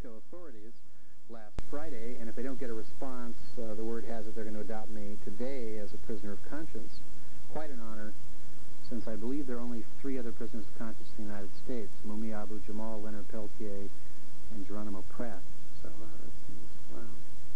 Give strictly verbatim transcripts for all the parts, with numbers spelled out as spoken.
Francisco authorities last Friday, and if they don't get a response, uh, the word has it they're going to adopt me today as a prisoner of conscience. Quite an honor, since I believe there are only three other prisoners of conscience in the United States: Mummy Abu Jamal, Leonard Peltier, and Geronimo Pratt. So, uh, that seems, wow.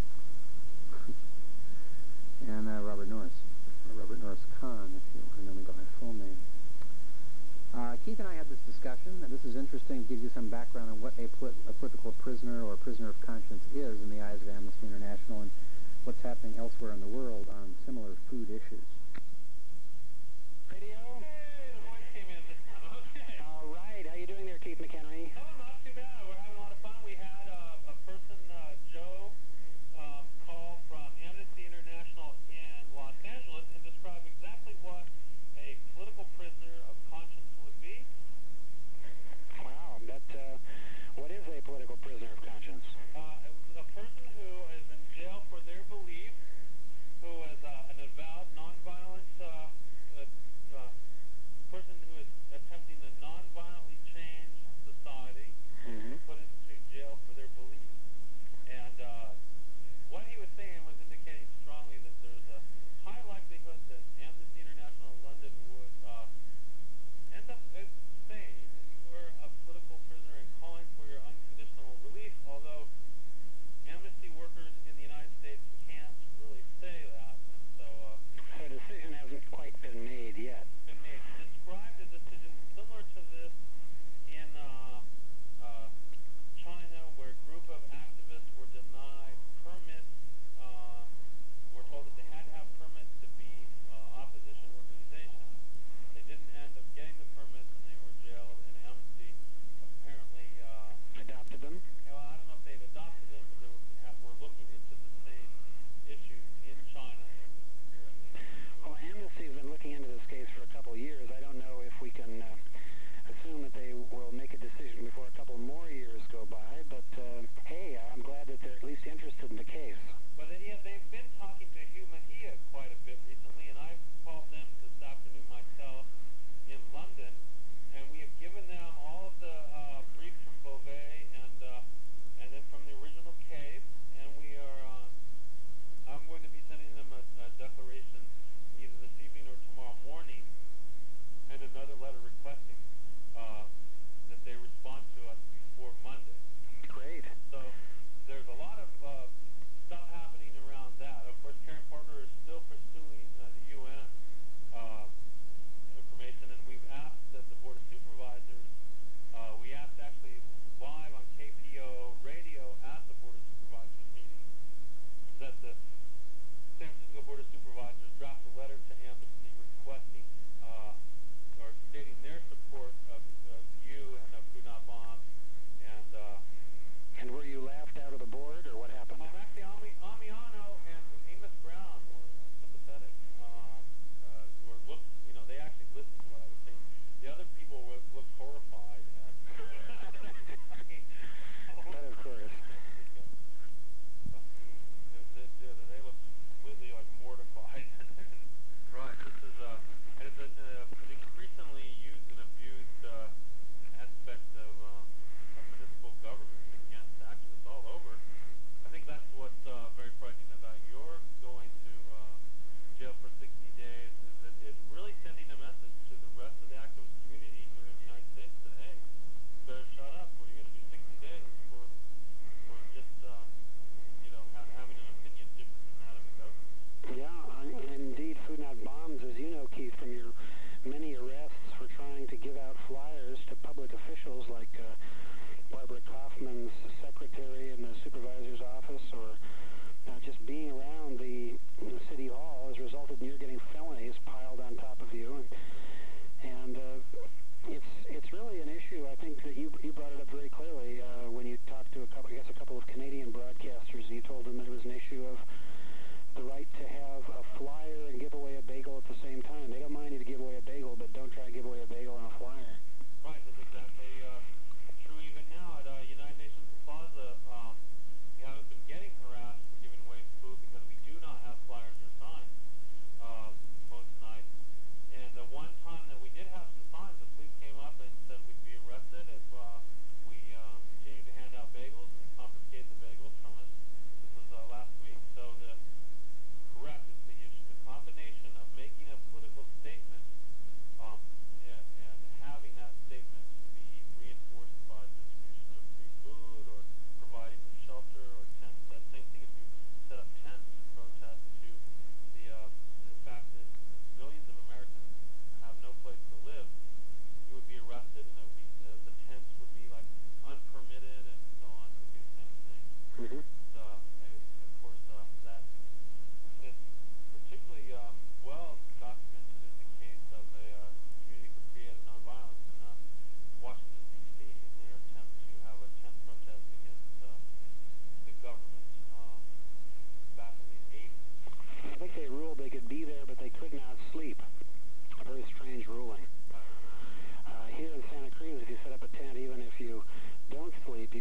and uh, Robert Norris, or Robert Norris Kahn, if you want to know me by my full name. Uh, Keith and I had this discussion, and this is interesting to give you some background on what a, polit a political prisoner or a prisoner of conscience is in the eyes of Amnesty International and what's happening elsewhere in the world on similar food issues. Radio? Hey, the voice came in this time. Okay. All right. How you doing there, Keith McHenry? Oh, not too bad. We're having a lot of fun. We had uh, a person, uh, Joe, um, call from Amnesty International in Los Angeles and describe exactly what a political prisoner of conscience would be. Wow. That, uh, what is a political prisoner of conscience? Uh,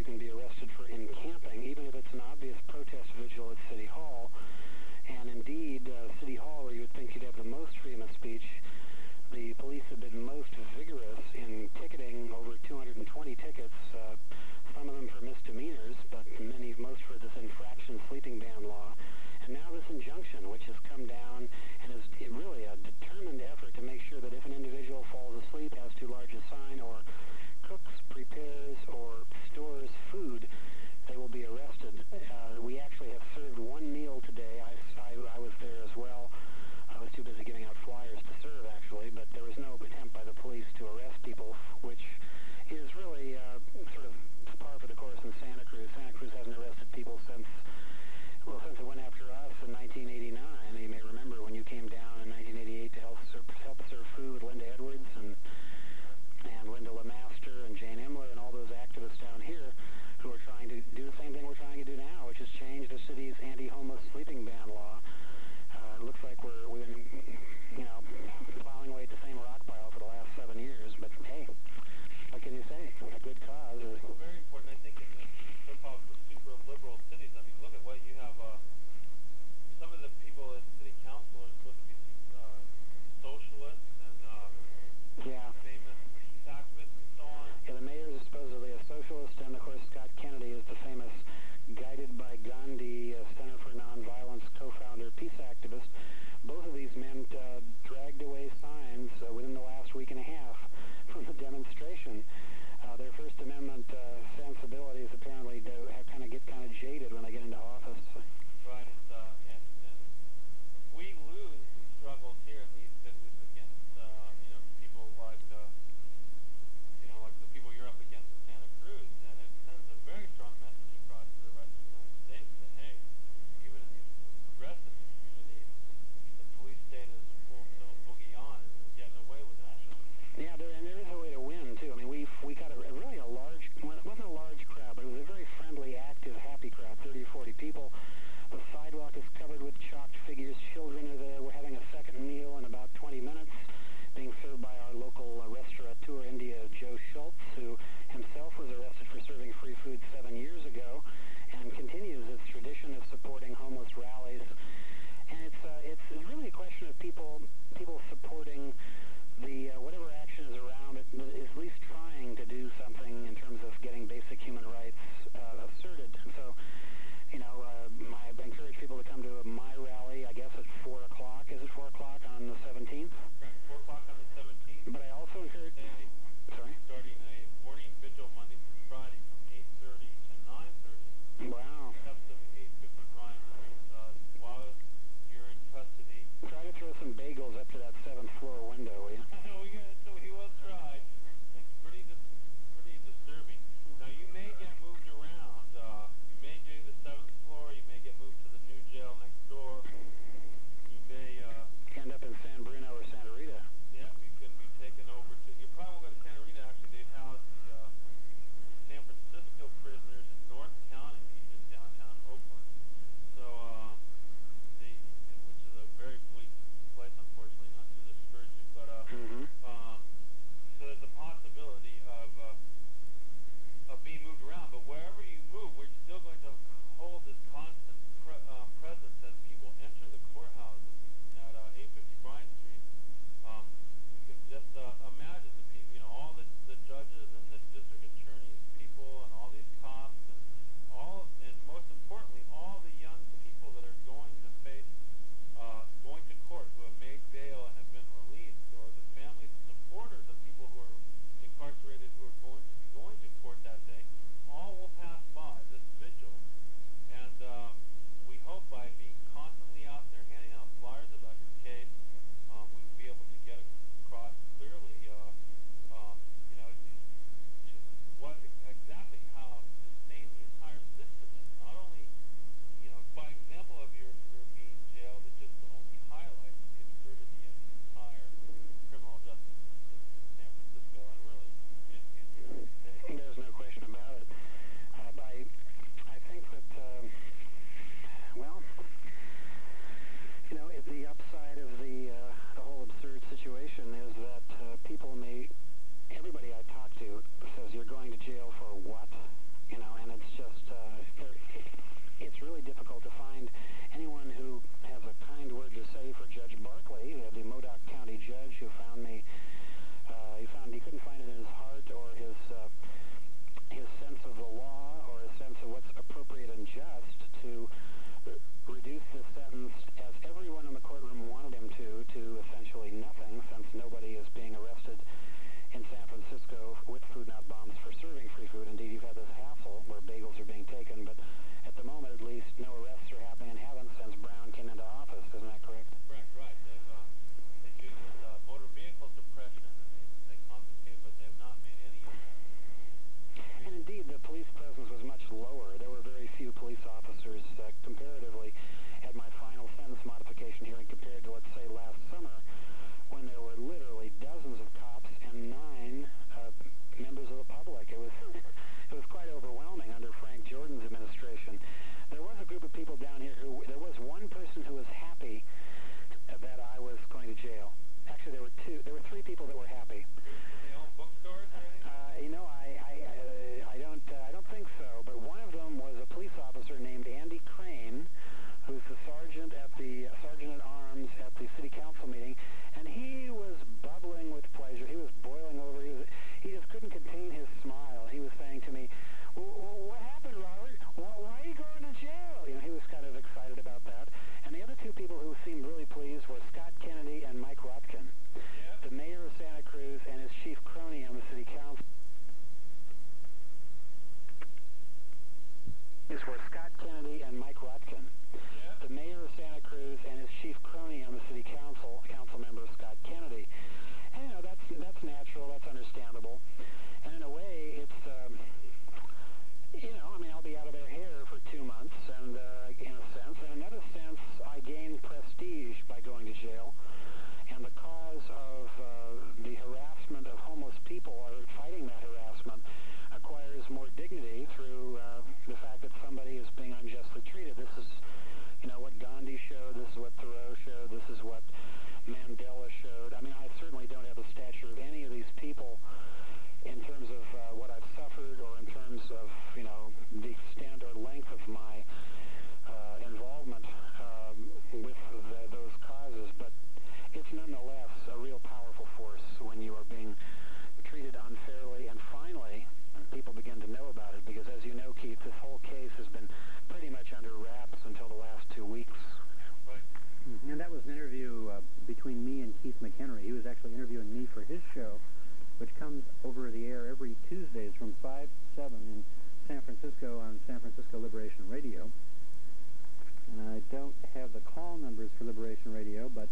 can be arrested for encamping, even if it's an obvious protest vigil at City Hall. And indeed, uh, City Hall, where you would think you'd have the most freedom of speech, the police have been most vigorous in ticketing over two hundred twenty tickets, uh, some of them for misdemeanors, but many, most for this infraction sleeping ban law. And now this injunction, which has come down and is really a determined effort to make sure that if an individual falls asleep, has too large a sign, or cooks, prepares, or stores food, they will be arrested. Uh, we actually have served one meal today. I, I, I was there as well. I was too busy giving out flyers to serve, actually, but there was no attempt by the police to arrest people, which is really uh, sort of Cruz were Scott Kennedy and Mike Rotkin. Yeah. The mayor of Santa Cruz and his chief crony on the city council, council member Scott Kennedy. And, you know, that's that's natural, that's understandable. And in a way, it's, um, you know, I mean, I'll be out of their hair for two months, and uh, in a sense. In another sense, I gain prestige by going to jail. And the cause of uh, the harassment of homeless people, or fighting that harassment, acquires more dignity through uh, the fact that somebody is being unjustly treated. This is, you know, what Gandhi showed. This is what Thoreau showed. This is what Mandela showed. I mean, I certainly don't have the stature of any of these people in terms of uh, what I've suffered, or in terms of, you know, the extent or length of my uh, involvement um, with the, those causes. But it's nonetheless a real powerful force when you are being treated unfairly. And finally, people begin to know about it, because as you know, Keith, this whole case has been pretty much under wraps until the last two weeks. Right. Mm-hmm. And that was an interview uh, between me and Keith McHenry. He was actually interviewing me for his show, which comes over the air every Tuesdays from five to seven in San Francisco on San Francisco Liberation Radio. And I don't have the call numbers for Liberation Radio, but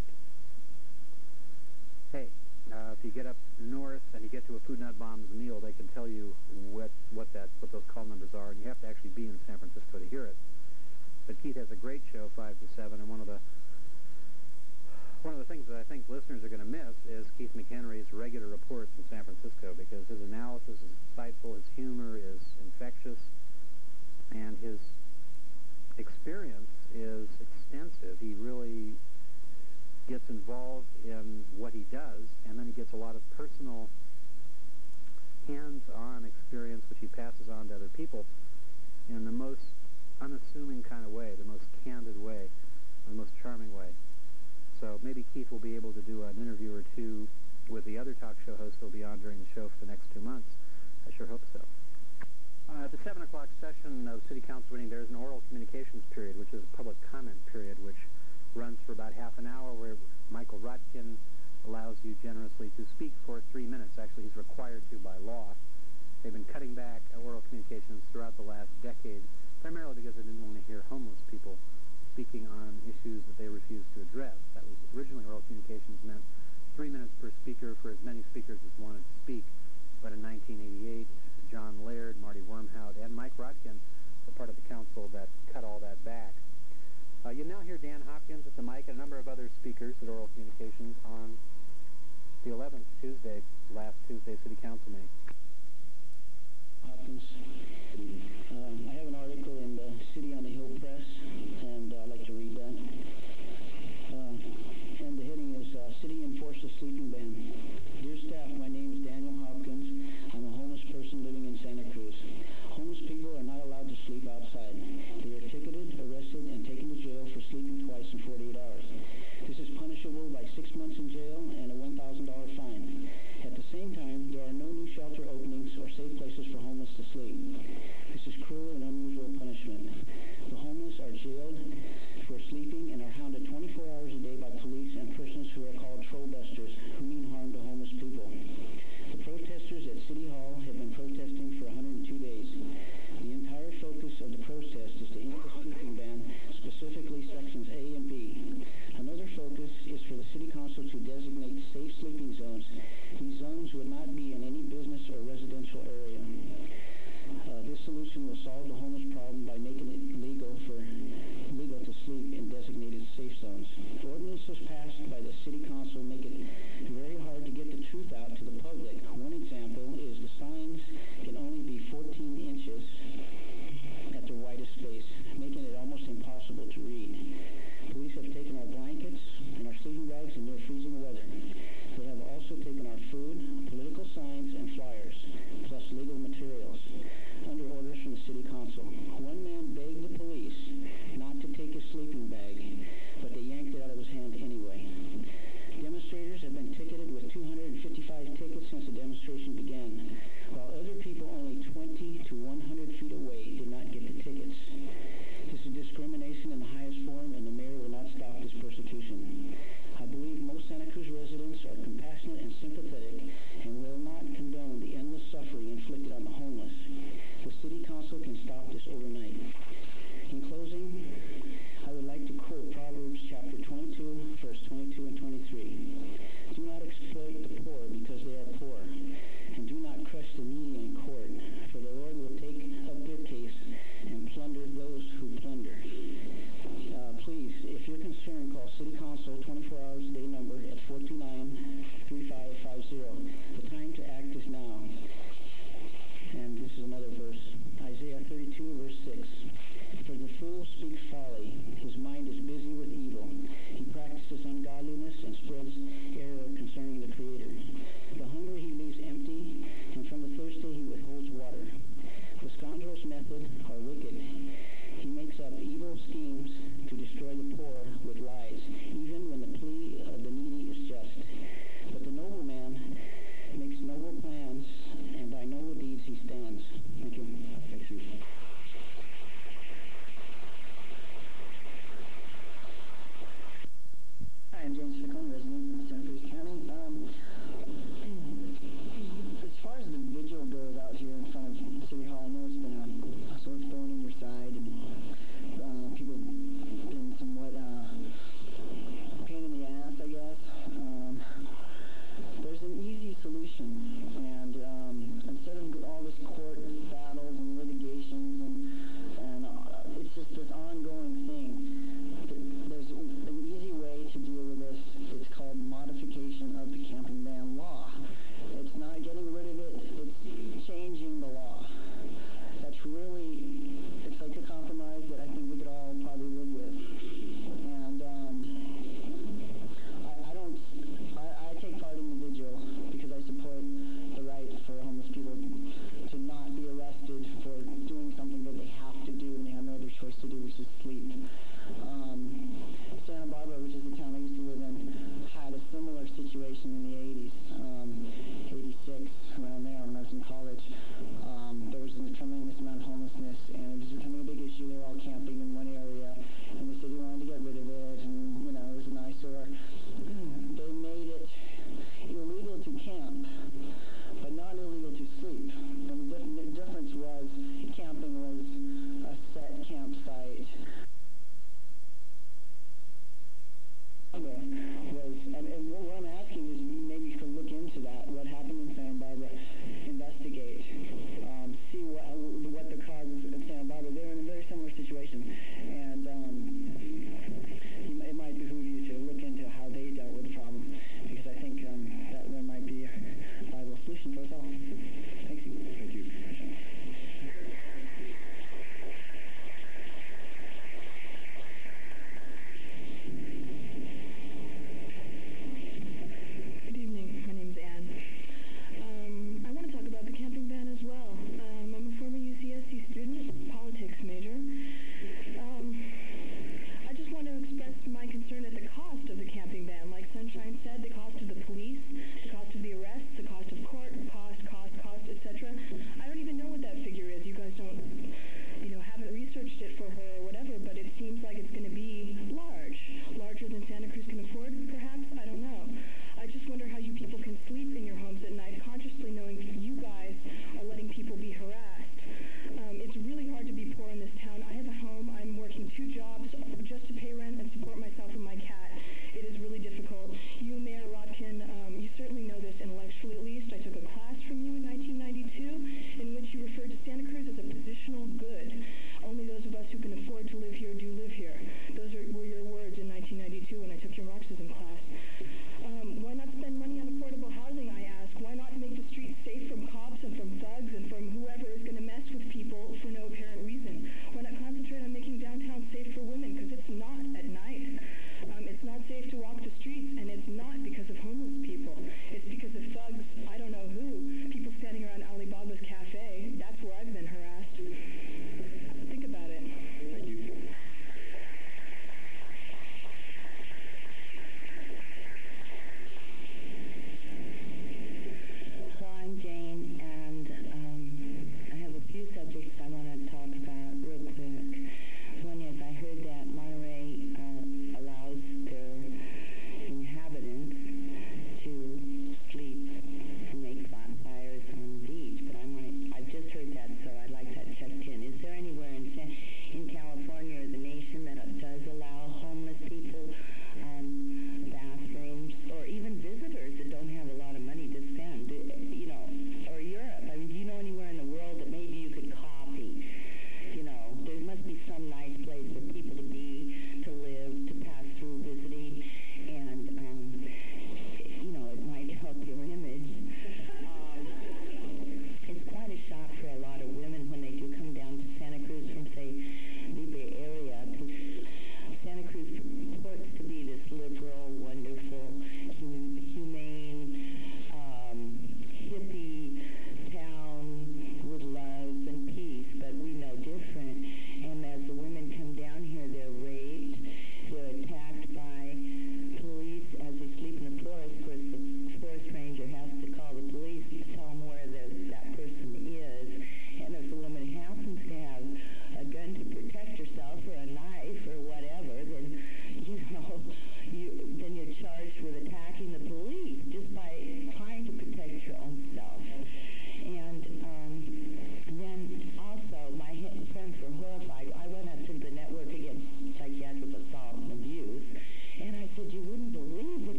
hey, uh, if you get up north and you get to a Food Not Bombs meal, they can tell you what what that what those call numbers are, and you have to actually be in San Francisco to hear it. But Keith has a great show, five to seven, and one of the one of the things that I think listeners are going to miss is Keith McHenry's regular reports in San Francisco, because his analysis is insightful, his humor is infectious, and his experience is extensive. He really gets involved in what he does, and then he gets a lot of personal hands-on experience which he passes on to other people in the most unassuming kind of way, the most candid way, the most charming way. So maybe Keith will be able to do an interview or two with the other talk show hosts who will be on during the show for the next two months. I sure hope so. Uh, at the seven o'clock session of City Council meeting, there's an oral communications period, which is a public comment period, which runs for about half an hour, where Michael Rotkin allows you generously to speak for three minutes. Actually, he's required to by law. They've been cutting back oral communications throughout the last decade, primarily because they didn't want to hear homeless people speaking on issues that they refused to address. That was originally oral communications meant three minutes per speaker for as many speakers as wanted to speak. But in nineteen eighty-eight, John Laird, Marty Wormhout, and Mike Rotkin, the part of the council that cut all that back. Uh, you now hear Dan Hopkins at the mic and a number of other speakers at oral communications on the eleventh, Tuesday, last Tuesday City Council meeting. Hopkins. Um, I have an article in the City on the Hill Press, and uh, I'd like to read that. Uh, and the heading is uh, City Enforces Sleeping Ban. Dear staff, my name is Daniel Hopkins. I'm a homeless person living in Santa Cruz. Homeless people are not allowed to sleep outside. They are ticketed, arrested, and taken to jail for sleeping twice in forty-eight hours. This is punishable by six months in jail and a one thousand dollars fine. At the same time, there are no new shelter openings or safe places for homeless to sleep. This is cruel and unusual punishment. The homeless are jailed for sleeping and are hounded twenty-four hours a day by police and persons who are called troll busters, who mean harm to homeless people. The protesters at City Hall have been protesting for one hundred two days. The entire focus of the protest is to end the sleeping ban, specifically sections A and B. Another focus is for the City Council to designate safe sleeping zones. These zones would not be in any business or residential area. Uh, this solution will solve the homeless problem by making it legal for legal to sleep in designated safe zones. Ordinances passed by the City Council make it very hard to get the truth out to the public. One example is the signs can only be fourteen inches at their widest space, making it almost impossible to read. Police have taken our blankets and our sleeping bags in near freezing weather. They have also taken our food, political signs, and flyers, plus legal materials, under orders from the City Council. One man begged the police not to take his sleeping bag, but they yanked it out of his hand anyway. Demonstrators have been ticketed with two hundred fifty-five tickets since the demonstration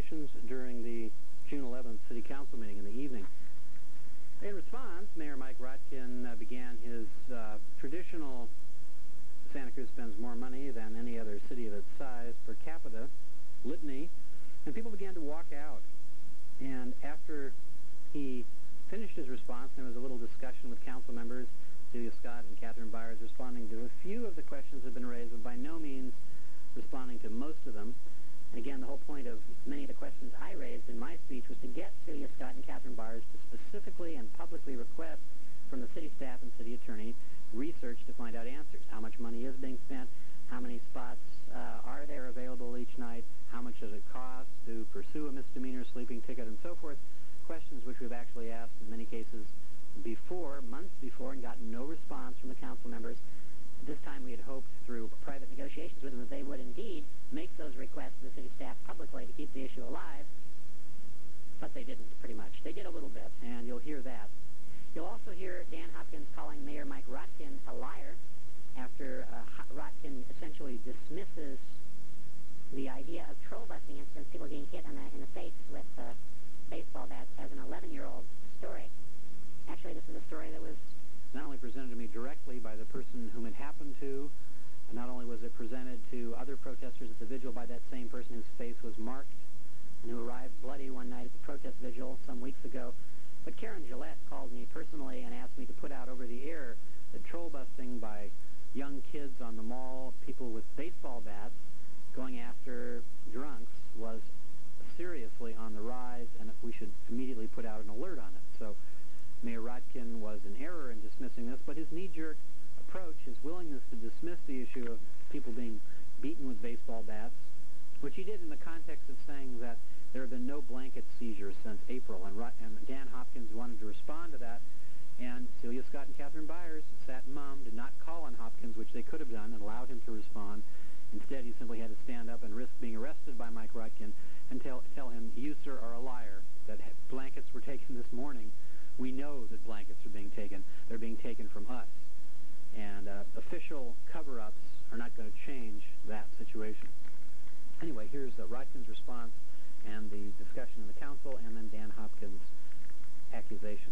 negotiations during the June eleventh City Council meeting in the evening. In response, Mayor Mike Rotkin uh, began his uh, traditional Santa Cruz spends more money than any other city of its size per capita litany, and people began to walk out. And after he finished his response, there was a little discussion with council members, Celia Scott and Catherine Byers, responding to a few of the questions that have been raised, but by no means responding to most of them. And again, the whole point of many of the questions I raised in my speech was to get Celia Scott and Catherine Byers to specifically and publicly request from the city staff and city attorney research to find out answers. How much money is being spent? How many spots uh, are there available each night? How much does it cost to pursue a misdemeanor sleeping ticket and so forth? Questions which we've actually asked in many cases before, months before, and gotten no response from the council members. This time we had hoped through private negotiations with them that they would indeed make those requests to the city staff publicly to keep the issue alive, but they didn't, pretty much. They did a little bit, and you'll hear that. You'll also hear Dan Hopkins calling Mayor Mike Rotkin a liar after uh, Rotkin essentially dismisses the idea of troll busting incidents, people getting hit on the, in the face with uh, baseball bats, as an eleven-year-old story. Actually, this is a story that was not only presented to me directly by the person whom it happened to, and not only was it presented to other protesters at the vigil by that same person whose face was marked and who arrived bloody one night at the protest vigil some weeks ago, but Karen Gillette called me personally and asked me to put out over the air that troll busting by young kids on the mall, people with baseball bats going after drunks, was seriously on the rise, and we should immediately put out an alert on it. So Mayor Rotkin was in error in dismissing this, but his knee-jerk approach, his willingness to dismiss the issue of people being beaten with baseball bats, which he did in the context of saying that there have been no blanket seizures since April, and, Rot- and Dan Hopkins wanted to respond to that, and Celia Scott and Catherine Byers sat mum, did not call on Hopkins, which they could have done, and allowed him to respond. Instead, he simply had to stand up and risk being arrested by Mike Rotkin and tell, tell him, you, sir, are a liar, that blankets were taken this morning. We know that blankets are being taken. They're being taken from us. And uh, official cover-ups are not going to change that situation. Anyway, here's uh, Rotkin's response and the discussion in the council, and then Dan Hopkins' accusation.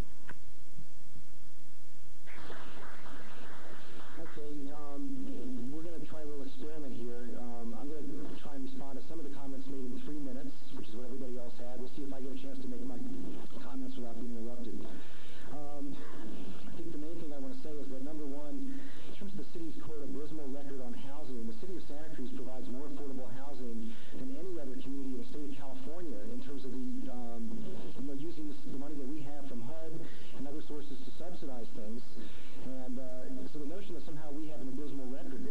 Okay, um, we're going to try a little experiment here. Um, I'm going to try and respond to some of the comments made in three minutes, which is what everybody else had. We'll see if I get a chance to make my comments without being interrupted. Um, I think the main thing I want to say is that, number one, in terms of the city's quote abysmal record on housing, the city of Santa Cruz provides more affordable housing than any other community in the state of California in terms of the, um, you know, using this, the money that we have from H U D and other sources to subsidize things. And uh, so the notion that somehow we have an abysmal record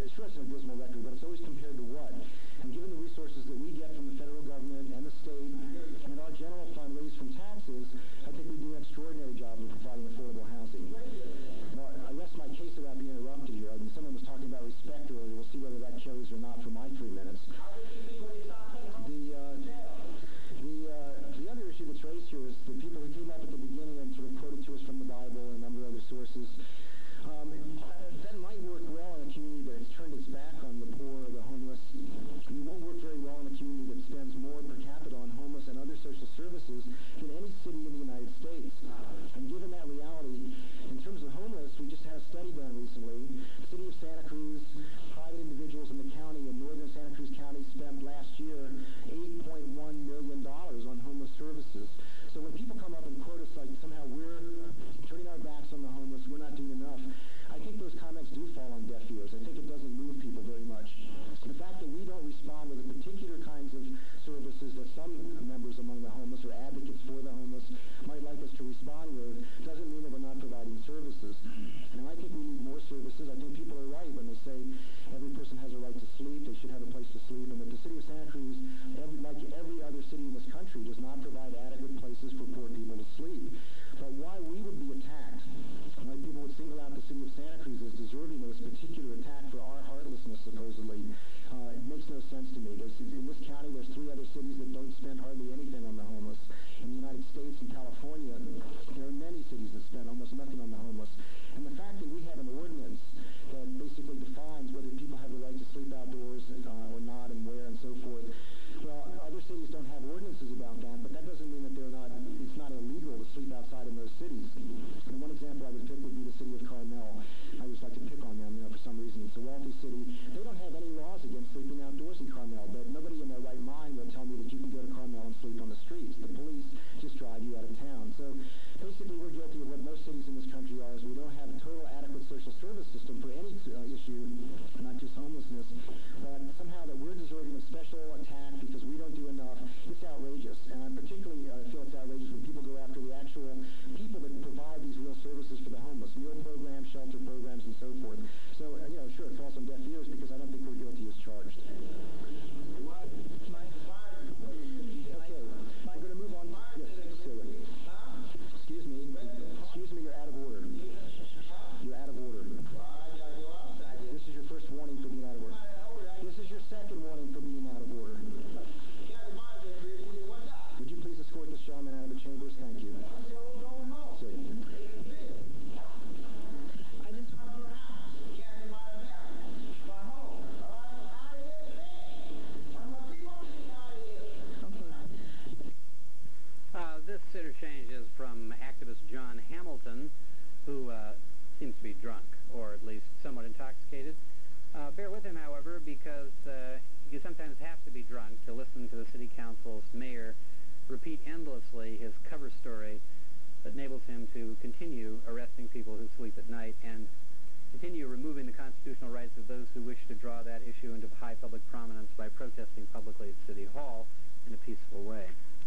because uh, you sometimes have to be drunk to listen to the city council's mayor repeat endlessly his cover story that enables him to continue arresting people who sleep at night and continue removing the constitutional rights of those who wish to draw that issue into high public prominence by protesting publicly at City Hall in a peaceful way.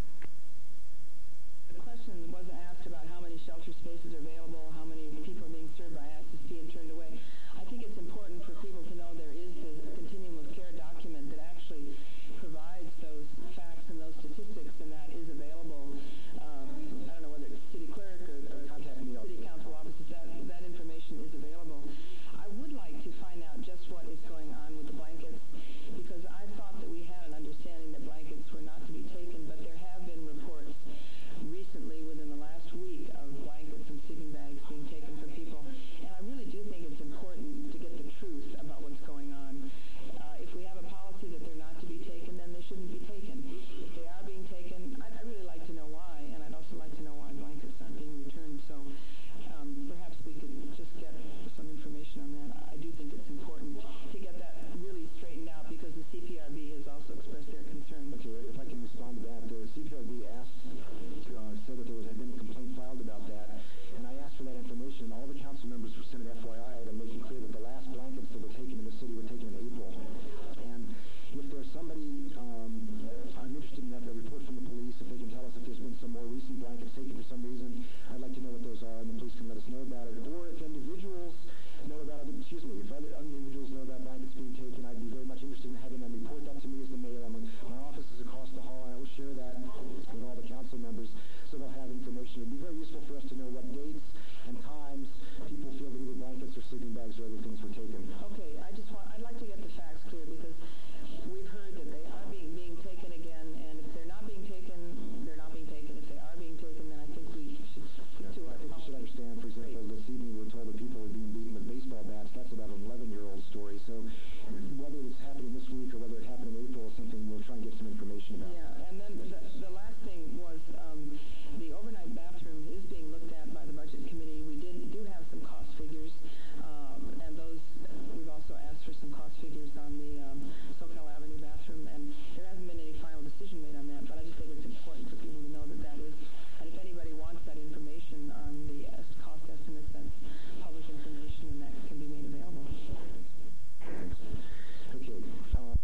The question was asked about how many shelter spaces are available, how many people are being served by I S S P and turned away. I think it's important for people to know there is a continuum of care document that actually provides those facts and those statistics, and that is available. Um, I don't know whether it's city clerk or, or Contact me. city council offices. That, that information is available. I would like to find out just what is going on with the blankets, because I thought that we had an understanding that blankets were not to be taken, but there have been reports recently within the last week of blankets and sleeping bags being taken from people. And I really do think it's important to get the truth about what's going on. Uh, if we have a policy that they're not to be taken, then they shouldn't be taken. If they are being taken, I'd, I'd really like to know why, and I'd also like to know why blankets aren't being returned. So um, perhaps we could just get some information on that. I do think it's important to get that really straightened out, because the C P R B has also expressed their concern. Okay, if I can respond to that, the C P R B asked, uh, said that there was, had been a complaint filed about that, and I asked for that information, and all the council members were sent an F Y I item making clear that the last blankets that were taken in the city were taken in April. And if there's somebody, um, I'm interested in that, a report from the police, if they can tell us if there's been some more recent blankets taken for some reason, I'd like to know what those are, and the police can let us know about it. Or if individuals know about it, excuse me, if other individuals know about blankets being taken, I'd be very much interested in having them report that to me as the mayor. I'm, my office is across the hall, and I will share that with all the council members so they'll have information. It would be very useful for us to know what dates and times people feel that either blankets or sleeping bags or other things were taken. Okay, I just want, I'd like to get the facts clear, because we've heard that they are being, being taken again, and if they're not being taken, they're not being taken. If they are being taken, then I think we should stick Yeah, to our I think you should understand, for example, this evening we were told that people were being beaten with baseball bats. That's about an eleven-year-old story. So whether it's happening this week or whether it happened in April is something we'll try and get some information about. Yeah, and then the, the last thing was um, the overnight bathroom is being looked at by the budget committee. We did do have some cost figures, um, and those we've also asked for some cost figures on the um, SoCal Avenue bathroom, and there hasn't been any final decision made on that, but I just think it's important for people to know that that is, and if anybody wants that information on the est- cost estimates, that's public information, and that can be made available. Okay. Uh,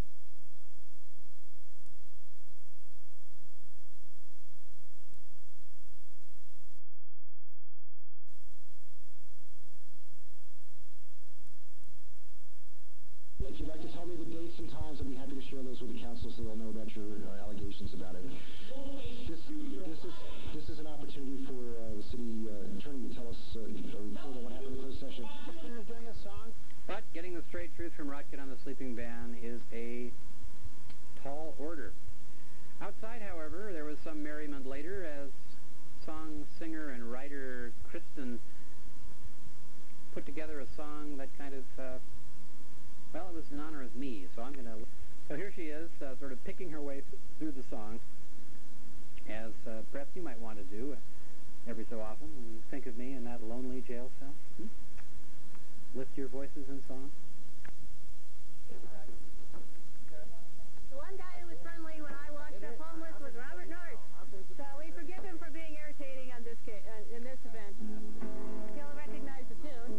If you'd like to tell me the dates and times, I'd be happy to share those with the council so they'll know about your uh, allegations about it. This, this is this is an opportunity for uh, the city uh, attorney to tell us uh, a report on what happened in the closed session. Doing a song. But getting the straight truth from Rotkin on the sleeping ban is a tall order. Outside, however, there was some merriment later as song singer and writer Kristen put together a song that kind of, uh, well, it was in honor of me, so I'm going to... So here she is, uh, sort of picking her way th- through the song, as uh, perhaps you might want to do uh, every so often, when you think of me in that lonely jail cell. Hmm? Lift your voices in song. The one guy who was friendly when I washed up homeless was Robert Norris. So we forgive him for being irritating on this ca- uh, in this event. He'll recognize the tune.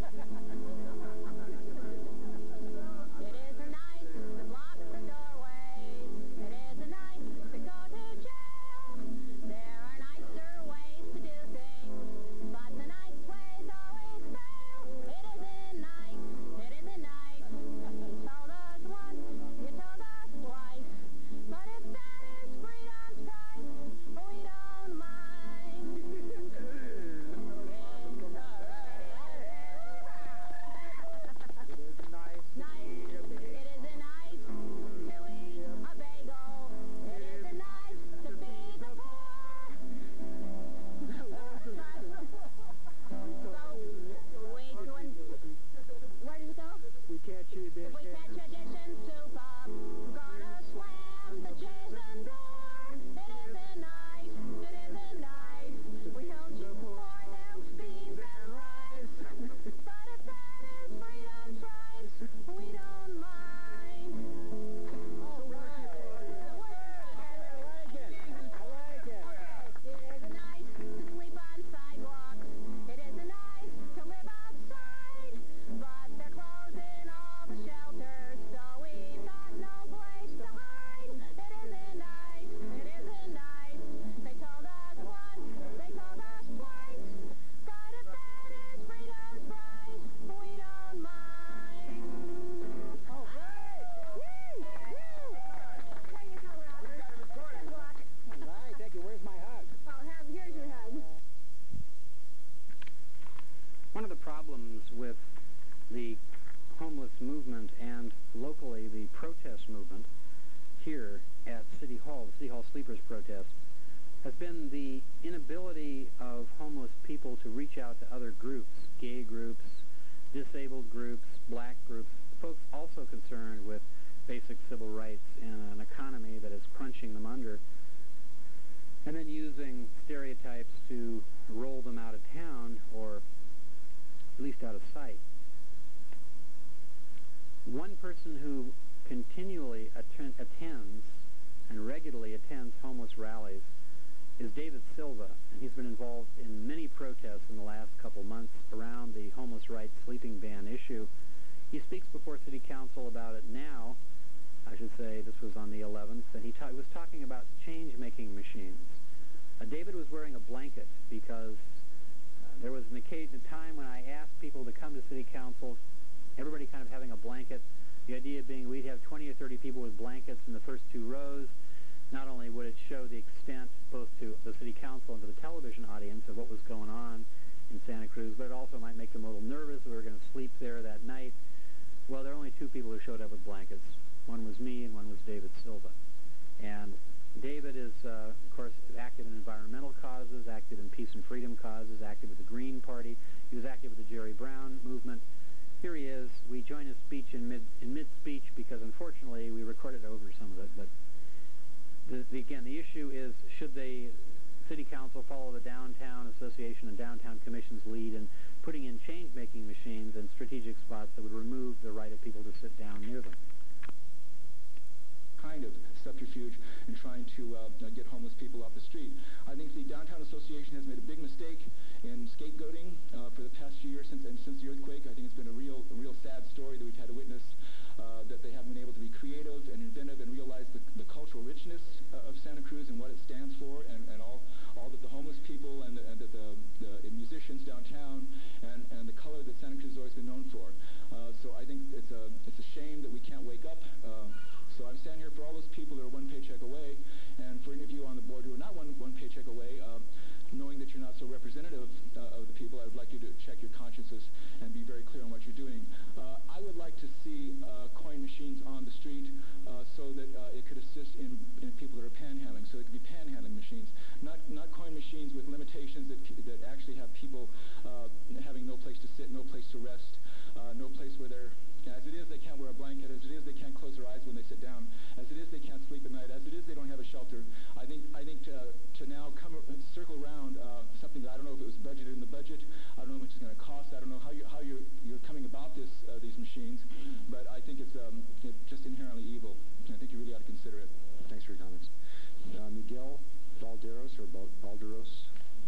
It is a night to block the doorway. It is a night to go to jail. There are nicer ways to do things, but the nice ways always fail. It is a night, it is a has been the inability of homeless people to reach out to other groups, gay groups, disabled groups, black groups, folks also concerned with basic civil rights in an economy that is crunching them under, and then using stereotypes to roll them out of town or at least out of sight. One person who continually atten- attends and regularly attends homeless rallies is David Silva, and he's been involved in many protests in the last couple months around the homeless rights sleeping ban issue. He speaks before City Council about it now. I should say this was on the eleventh, and he ta- was talking about change-making machines. Uh, David was wearing a blanket because uh, there was an occasion, a time when I asked people to come to City Council, everybody kind of having a blanket. The idea being we'd have twenty or thirty people with blankets in the first two rows. Not only would it show the extent both to the City Council and to the television audience of what was going on in Santa Cruz, but it also might make them a little nervous. We were going to sleep there that night. Well, there are only two people who showed up with blankets. One was me and one was David Silva. And David is, uh, of course, active in environmental causes, active in peace and freedom causes, active with the Green Party. He was active with the Jerry Brown movement. Here he is. We join his speech in mid in mid-speech because, unfortunately, we recorded over some of it. But the, the, again, the issue is, should the City Council follow the Downtown Association and Downtown Commission's lead in putting in change-making machines in strategic spots that would remove the right of people to sit down near them? Kind of subterfuge in trying to uh, get homeless people off the street. I think the Downtown Association has made a big mistake in scapegoating uh, for the past few years since and since the earthquake. I think it's been a real, a real sad story that we've had to witness. Uh, that they haven't been able to be creative and inventive and realize the, the cultural richness uh, of Santa Cruz and what it stands for, and, and all, all that the homeless people and, the, and that the, the musicians downtown and, and the color that Santa Cruz has always been known for. Uh, so I think it's a, it's a shame that we can't wake up. Uh, so I'm standing here for all those people that are one paycheck away, and for any of you on the board who are not one, one paycheck away, uh, knowing that you're not so representative uh, of the people, I would like you to check your consciences and be very clear on what you're doing. Uh, I would like to see uh, coin machines on the street uh, so that uh, it could assist in, in people that are panhandling. So it could be panhandling machines, not not coin machines with limitations that that actually have people uh, having no place to sit, no place to rest, uh, no place where they're. As it is, they can't wear a blanket. As it is, they can't close their eyes when they sit down. As it is, they can't sleep at night. As it is, they don't have a shelter. I think I think to, to now come circle around uh, something that I don't know if it was budgeted in the budget. I don't know how much it's going to cost. I don't know how you how you're you're coming about this uh, these machines, but I think it's um, it's just inherently evil. And I think you really ought to consider it. Thanks for your comments. Uh, Miguel Balderos or Bal- Balderos.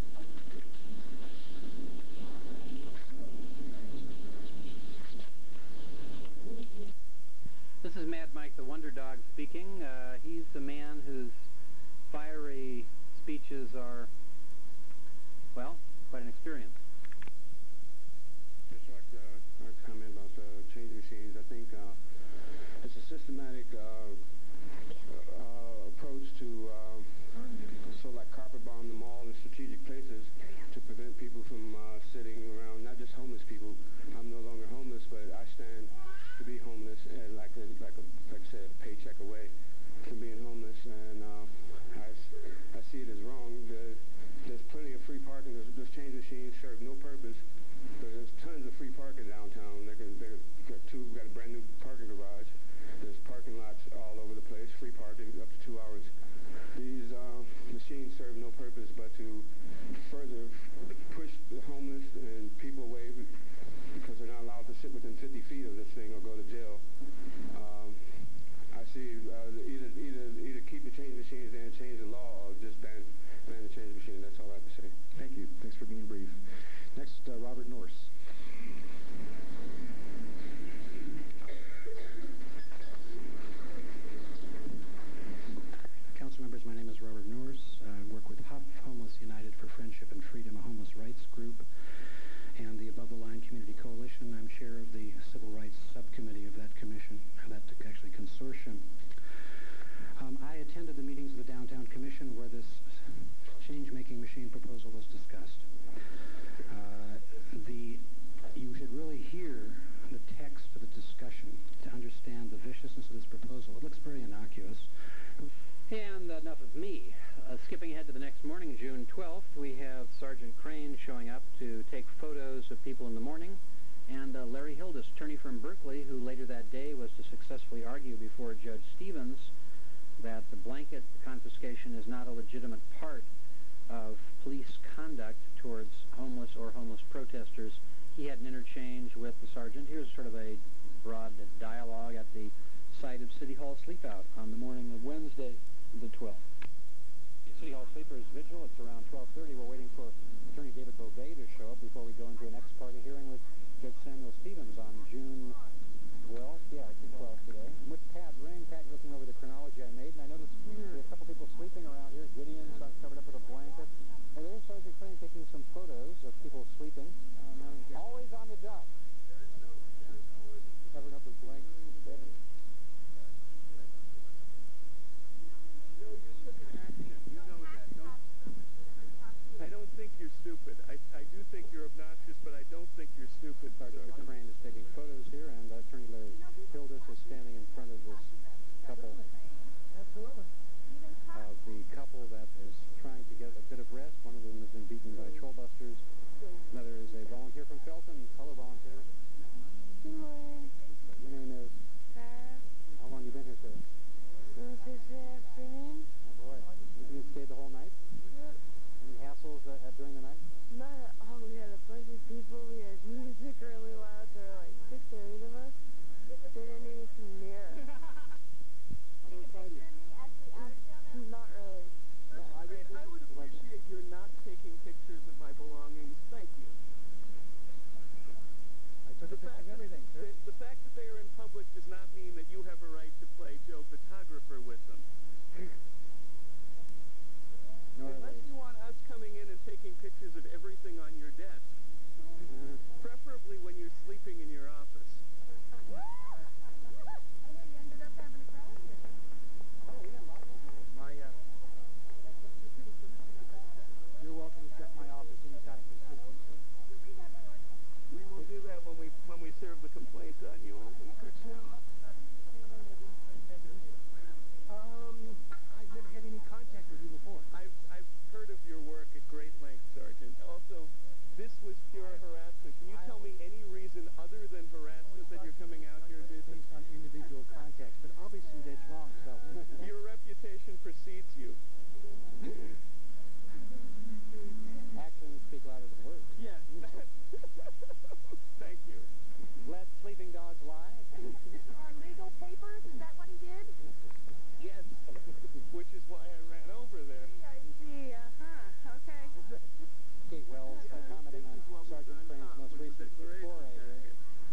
This is Mad Mike, the Wonder Dog, speaking. Uh, he's a man whose fiery speeches are, well, quite an experience. Just like uh, a comment about the change machines, I think uh, it's a systematic uh, uh, approach to uh, so like carpet bomb them all in strategic places to prevent people from uh, sitting around, not just homeless people. I'm no longer homeless, but I stand to be homeless and like a, like a, like I said, a paycheck away from being homeless, and uh, I, I see it as wrong. The, there's plenty of free parking. Those, those change machines serve no purpose. There's tons of free parking downtown. They they got two got a brand new parking garage. There's parking lots all over the place. Free parking up to two hours. These uh, machines serve no purpose but to further push the homeless and people away because they're not allowed to sit within fifty feet of this thing or go to jail. Um, I see uh, either either either keep the change machines and change the law, or just ban ban the change machine. That's all I have to say. Thank you. Thanks for being brief. Next, uh, Robert Norris. Council members, my name is Robert Norris. I work with H U F, Homeless United for Friendship and Freedom, a homeless rights group, and the Above the Line Community Coalition. I'm chair of the Civil Rights Subcommittee of that commission, that actually consortium. Um, I attended the meetings of the Downtown Commission where this change-making machine proposal was discussed. Uh, the you should really hear the text of the discussion to understand the viciousness of this proposal. It looks very innocuous. And enough of me. Uh, skipping ahead to the next morning, June twelfth, we have Sergeant Crane showing up to take photos of people in the morning, and uh, Larry Hildes, attorney from Berkeley, who later that day was to successfully argue before Judge Stevens that the blanket confiscation is not a legitimate part of police conduct towards homeless or homeless protesters. He had an interchange with the sergeant. Here's sort of a broad dialogue at the site of City Hall Sleepout on the morning of Wednesday, the twelfth. City Hall Sleepers Vigil. It's around twelve thirty. We're waiting for Attorney David Beauvais to show up before we go into an ex-parte hearing with Judge Samuel Stevens on June twelfth. Yeah, it's twelfth today. I'm with Pat Ring. Pat, looking over the chronology I made, and I noticed there are a couple people sleeping around here. Gideon's covered up with a blanket. And there's Sergeant Crane taking some photos of people sleeping. Um, always on the job. Covered up with blankets. I don't think you're stupid. I, I do think you're obnoxious, but I don't think you're stupid. Sergeant Crane is taking photos here, and uh, Attorney Larry Hildes is standing in front of this couple. Absolutely. Of the couple that is trying to get a bit of rest. One of them has been beaten by trollbusters. Another is a volunteer from Felton. Hello, volunteer. Good morning. Your name is? Sarah. How long have you been here, Sarah? Since yesterday afternoon. Oh, boy. You stayed the whole night? Yep. Any hassles uh, uh, during the night? Not at all. We had a bunch of people. We had music really loud. There were like six or eight of us. They didn't even come near us. Take a picture of me actually out of jail now? Not really. No. I would, I would appreciate your not taking pictures of my belongings. Thank you. I took the a picture of everything, sir. The, the fact that they are in public does not mean that you have a right to play Joe photographer with them. Nor Unless you want us coming in and taking pictures of everything on your desk, mm-hmm. preferably when you're sleeping in your office. My, uh, you're welcome to check my office anytime for sleeping, sir. We will do that when we when we serve the complaint on you in a week or two. Um, I've never had any contact with you before. I've I've heard of your work at great length, Sergeant. Also, this was pure harassment. Can you tell me any reason other than harassment that you're coming out here, Jason? Based on individual context, but obviously that's wrong, so. Your reputation precedes you. Actions speak louder than words. Yes. Thank you. Let sleeping dogs lie. Our legal papers, is that what he did? Yes. Which is why I ran over there. I see, uh-huh, okay. Kate Wells uh, commenting on Sergeant Crane's most recent foray here.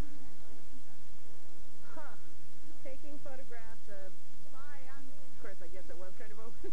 Huh. Taking photographs of spy on me. Of course, I guess it was kind of open.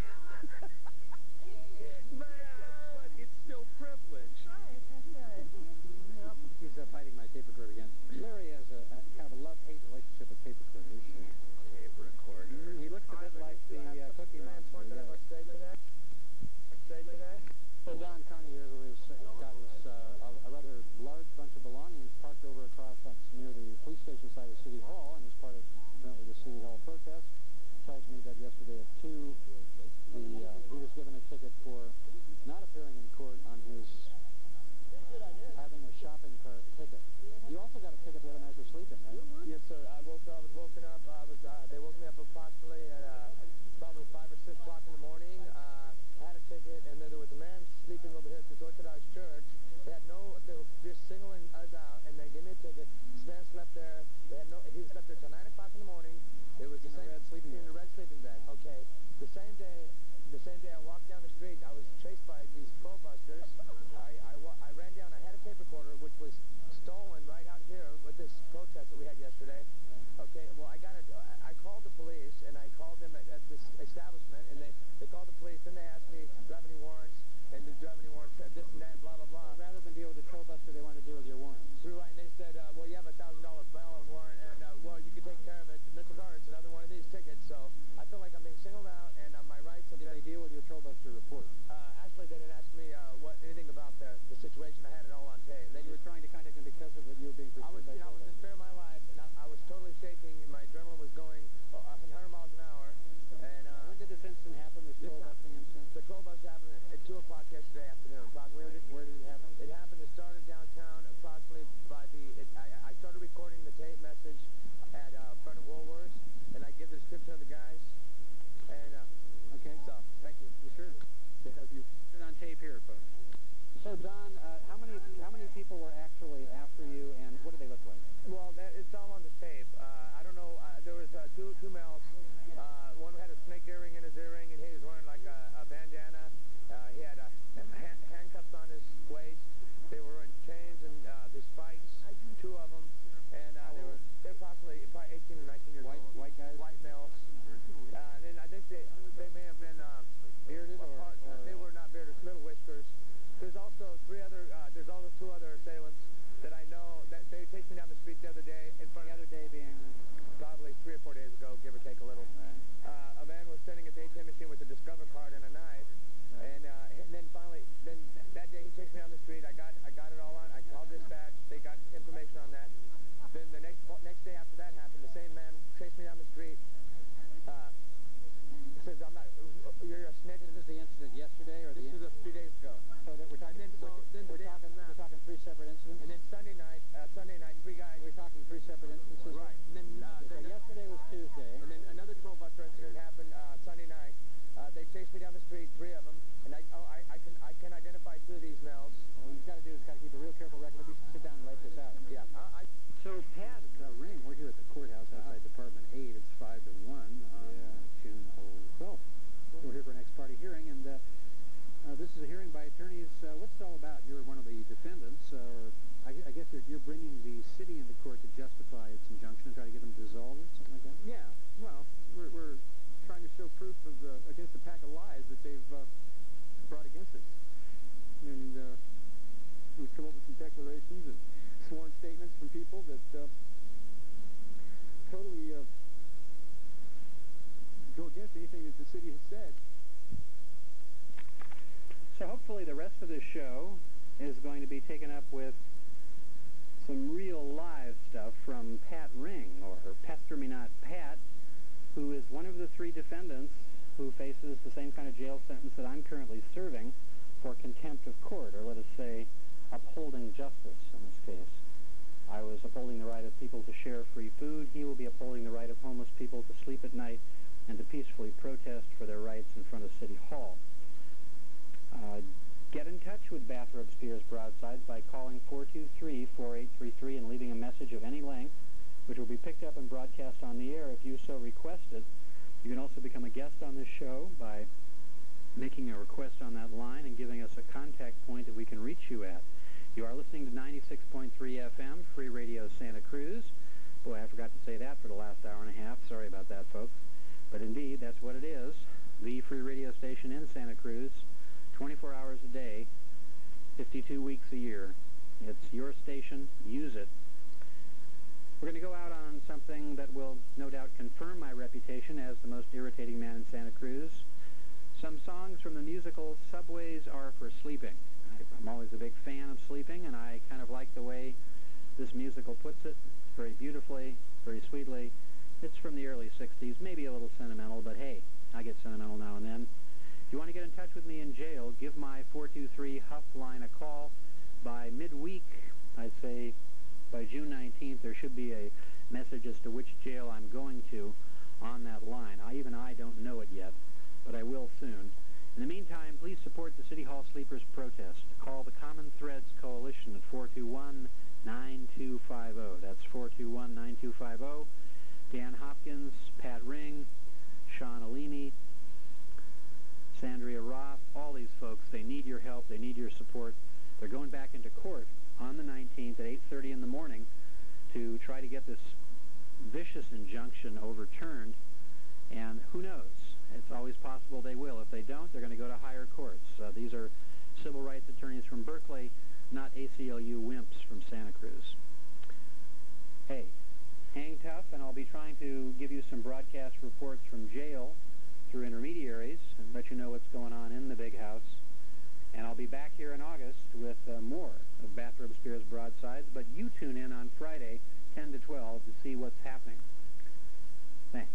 But, uh... But it's still privilege. Right, that's right. Yep. He's uh, fighting my tape recorder again. Larry has a, a kind of a love-hate relationship with tape recorders. Tape recorder. Mm, he looks a bit like the uh, Cookie Monster. Yeah. say today? Say today? So Don Carney here, who has uh, got his uh, a, a rather large bunch of belongings parked over across that's near the police station side of City Hall, and as part of apparently the City Hall protest, tells me that yesterday at two, the uh, he was given a ticket for not appearing in court on his having a shopping cart ticket. You also got a ticket the other night for sleeping, right? Yes, sir. I woke up, I was woken up, I was, uh, they woke me up approximately at, uh, probably five or six o'clock in the morning. Uh, I had a ticket, and then there was a man sleeping over here at this Orthodox church. They had no, they were just singling us out, and then gave me a ticket. This man slept there. They had no, he slept there till nine o'clock in the morning. It was In the a same, red sleeping in bag. a red sleeping bag. Okay. The same day, the same day I walked down the street, I was chased by these pro-busters. I, I, wa- I ran down, I had a tape recorder, which was stolen right out here with this protest that we had yesterday. Okay, well, I got a, I called the police, and I called them at, at this establishment, and they, they called the police, then they asked me, do you have any warrants, and do you have any warrants, this and that, blah, blah, blah. Well, rather than deal with the trollbuster, they want to deal with your warrants. So, right, and they said, uh, well, you have a thousand dollar bail warrant, and, uh, well, you can take care of it. Mister Carter, it's another one of these tickets, so I feel like I'm being singled out, and uh, my rights have Did been... they deal with your trollbuster report? Uh, actually, they didn't ask me uh, what anything four days ago, give or take a little. Uh, a man was standing at the A T M machine with a Discover card and a knife, and, uh, and then finally, then that day he chased me down the street. I got, I got it all on. I called dispatch. They got information on that. Then the next next day after that happened, the same man chased me down the street. Uh, says I'm not. You're a snitch. This is the incident yesterday, or this the was a few days ago. So that we're talking. And then, so, we're, then the we're day talking. after that, We're talking three separate incidents. and then Sunday night, uh, Sunday night, three guys. We're talking three separate instances. Right. And then, uh, so then yesterday was Tuesday. And then another twelve buster incident happened uh, Sunday night. Uh, they chased me down the street, three of them, and I, oh, I, I can, I can identify two of these males. What you've got to do is got to keep a real careful record. You should sit down and write this out. Yeah. I, I, so Pat uh, Ring, we're here at the courthouse outside uh-huh. Department eight. It's five to one on yeah. June twelfth. So we're here for an ex parte hearing, and uh, uh, this is a hearing by attorneys. Uh, what's it all about? You're one of the defendants, uh, or I, I guess you're, you're bringing the city into court to justify its injunction and try to get them to dissolve it, something like that. Yeah. Well, we're. we're trying to show proof of the, against a pack of lies that they've uh, brought against us. And uh, we've come up with some declarations and sworn statements from people that uh, totally uh, go against anything that the city has said. So hopefully the rest of this show is going to be taken up with some real live stuff from Pat Ring, or Pester Me Not Pat, who is one of the three defendants who faces the same kind of jail sentence that I'm currently serving for contempt of court, or let us say, upholding justice in this case. I was upholding the right of people to share free food. He will be upholding the right of homeless people to sleep at night and to peacefully protest for their rights in front of City Hall. Uh, get in touch with Bathrop Spears Broadsides by calling four two three, four eight three three and leaving a message of any length, which will be picked up and broadcast on the air if you so request it. You can also become a guest on this show by making a request on that line and giving us a contact point that we can reach you at. You are listening to ninety-six point three F M, Free Radio Santa Cruz. Boy, I forgot to say that for the last hour and a half. Sorry about that, folks. But indeed, that's what it is. The free radio station in Santa Cruz, twenty-four hours a day, fifty-two weeks a year. It's your station. Use it. We're going to go out on something that will no doubt confirm my reputation as the most irritating man in Santa Cruz. Some songs from the musical Subways Are for Sleeping. I'm always a big fan of sleeping, and I kind of like the way this musical puts it very beautifully, very sweetly. It's from the early sixties, maybe a little sentimental, but hey, I get sentimental now and then. If you want to get in touch with me in jail, give my four two three Huff line a call. By midweek, I'd say by June nineteenth, there should be a message as to which jail I'm going to on that line. I, even I don't know it yet, but I will soon. In the meantime, please support the City Hall Sleepers protest. Call the Common Threads Coalition at four two one, nine two five zero. That's four two one, nine two five zero. Dan Hopkins, Pat Ring, Sean Alini, Sandria Roth, all these folks, they need your help, they need your support. They're going back into court on the nineteenth at eight thirty in the morning to try to get this vicious injunction overturned, and who knows? It's always possible they will. If they don't, they're going to go to higher courts. Uh, these are civil rights attorneys from Berkeley, not A C L U wimps from Santa Cruz. Hey, hang tough, and I'll be trying to give you some broadcast reports from jail through intermediaries and let you know what's going on in the big house. And I'll be back here in August with uh, more of Bathrop Spears Broadsides, but you tune in on Friday, ten to twelve, to see what's happening. Thanks.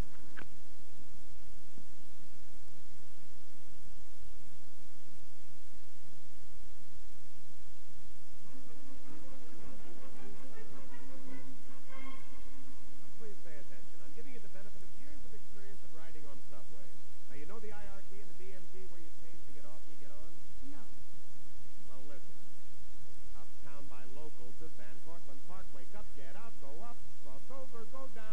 Please pay attention. I'm giving you the benefit of years of experience of riding on subways. Now, you know the I R T and the B M T where you change to get off and you get on? No. Well, listen. Uptown by local to Van Cortlandt Park. Wake up, get out, go up, cross over, go down.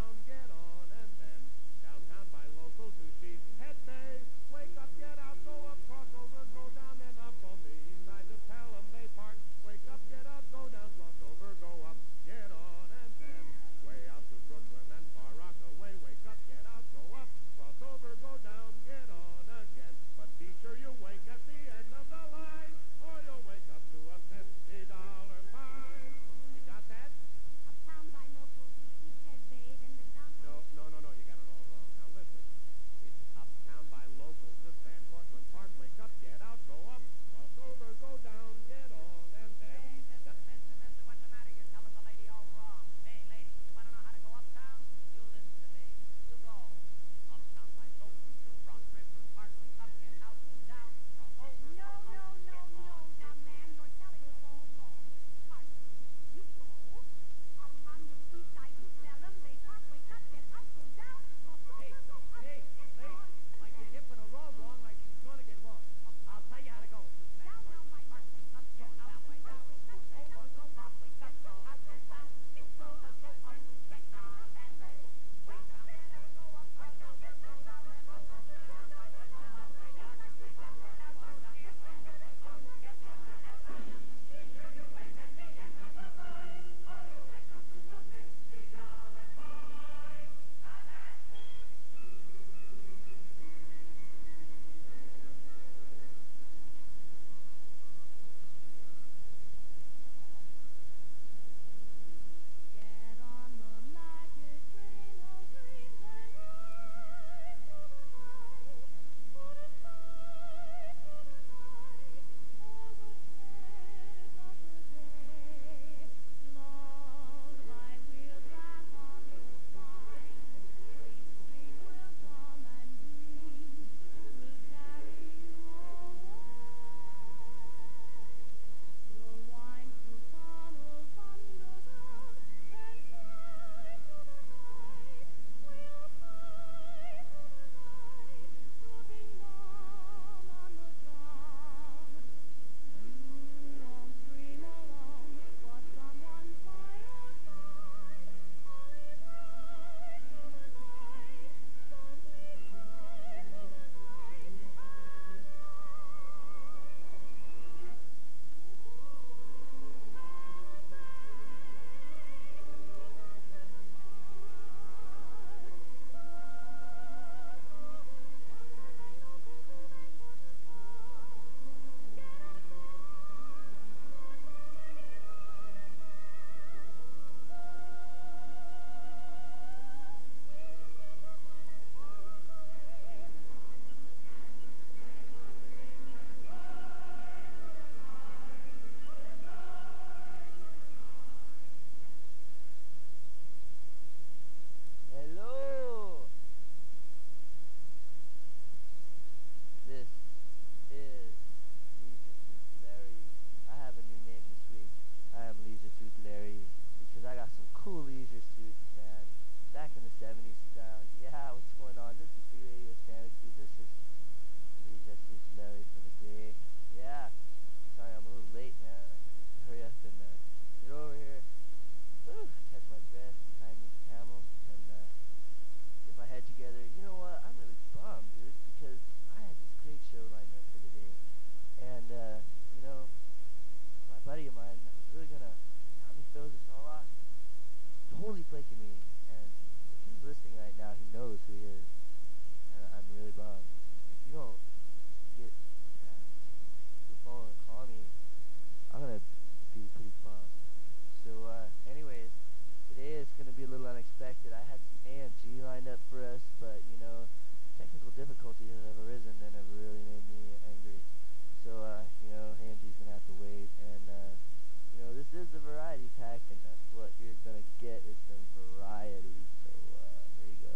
together, you know what, I'm really bummed, dude, because I had this great show lined up for the day. And, uh, you know, my buddy of mine that was really going to help me throw this all off, totally flaking me. And if he's listening right now, he knows who he is. And I'm really bummed. If you don't get uh, your phone and call me, I'm going to be pretty bummed. So, uh, anyways, today is going to be a little unexpected. I had some A M G lined up for us, but, you know, technical difficulties have arisen and have really made me angry. So, uh, you know, A M G's going to have to wait. And, uh, you know, this is a variety pack, and that's what you're going to get is some variety. So, uh, here you go.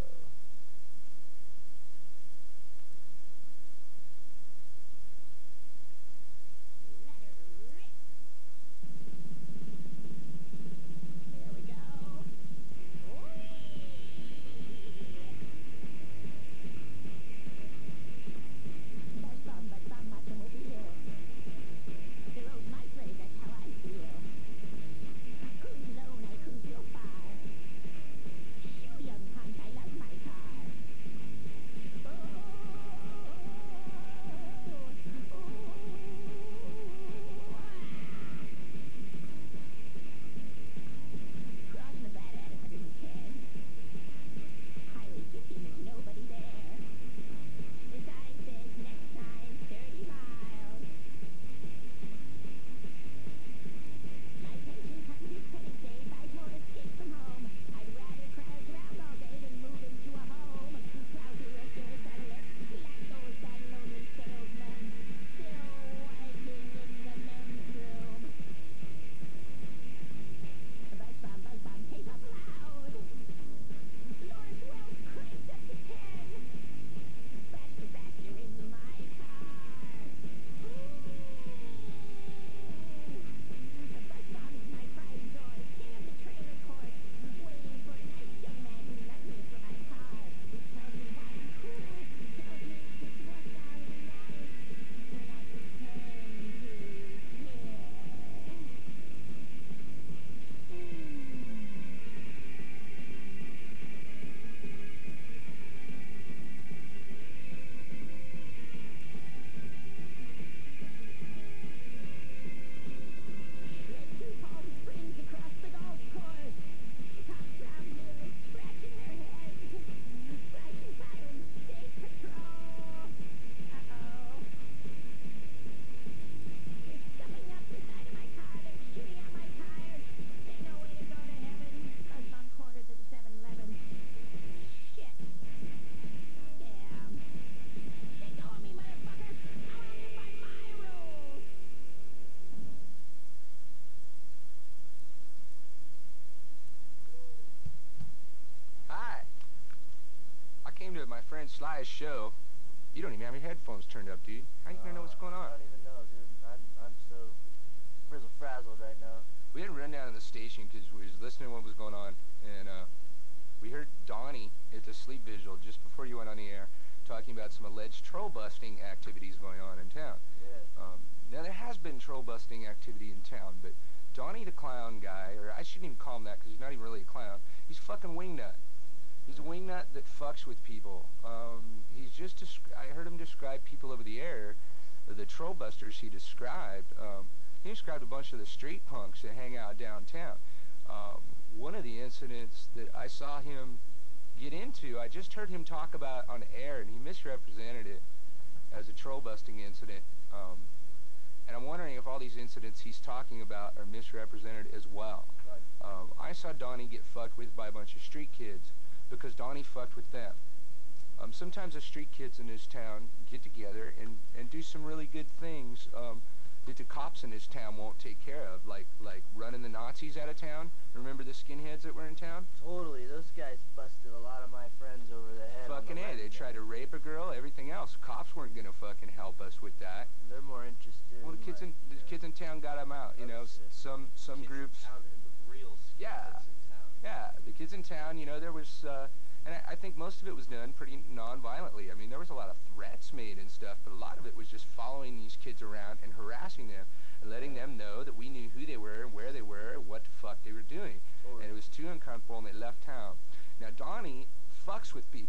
to my friend Sly's show. You don't even have your headphones turned up, dude. How you gonna know what's going on? I don't even know, dude. I'm, I'm so frizzle-frazzled right now. We didn't run down to the station because we was listening to what was going on, and uh, we heard Donnie at the sleep vigil just before you went on the air talking about some alleged troll-busting activities going on in town. Yeah. Um, now, there has been troll-busting activity in town, but Donnie the clown guy, or I shouldn't even call him that because he's not even really a clown, he's a fucking wingnut. He's a wingnut that fucks with people. Um, he's just, I heard him describe people over the air, the troll busters he described. Um, he described a bunch of the street punks that hang out downtown. Um, one of the incidents that I saw him get into, I just heard him talk about on air, and he misrepresented it as a troll busting incident. Um, and I'm wondering if all these incidents he's talking about are misrepresented as well. Right. Um, I saw Donnie get fucked with by a bunch of street kids because Donnie fucked with them. Um, sometimes the street kids in this town get together and, and do some really good things um, that the cops in this town won't take care of, like like running the Nazis out of town. Remember the skinheads that were in town? Totally. Those guys busted a lot of my friends over the head. Fucking the A. They tried to rape a girl, everything else. Cops weren't going to fucking help us with that. They're more interested. Well, the kids in the kids in town got them out. You know, s some some kids groups. In town and the real Yeah. in town. Yeah, the kids in town, you know, there was, uh, and I, I think most of it was done pretty non-violently. I mean, there was a lot of threats made and stuff, but a lot of it was just following these kids around and harassing them and letting them know that we knew who they were and where they were, what the fuck they were doing. Totally. And it was too uncomfortable, and they left town. Now, Donnie fucks with people.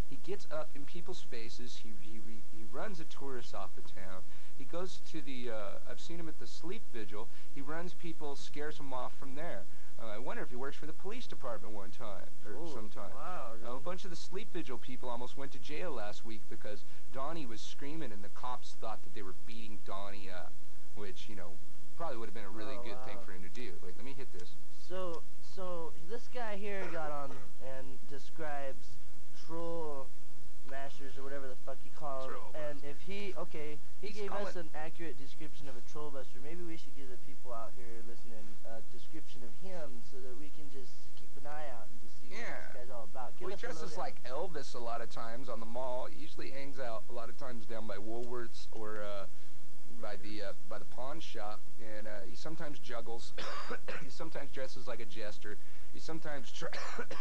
He gets up in people's faces. He he re, he runs a tourist off the town. He goes to the. Uh, I've seen him at the sleep vigil. He runs people, scares them off from there. Uh, I wonder if he works for the police department one time or Ooh, sometime. wow, Uh, a bunch of the sleep vigil people almost went to jail last week because Donnie was screaming and the cops thought that they were beating Donnie up, which you know probably would have been a really Oh, good thing wow. for him to do. Wait, let me hit this. So, so this guy here got on and describes troll masters or whatever the fuck you call them. Troll And if he, okay, he He's gave us calling- an accurate description of a troll buster. Maybe we should give the people out here listening a description of him so that we can just keep an eye out and just see Yeah. what this guy's all about. Give Well, he us a dresses lowdown. like Elvis a lot of times on the mall. He usually hangs out a lot of times down by Woolworths or uh, by the uh, by the pawn shop, and uh, he sometimes juggles. He sometimes dresses like a jester. He sometimes try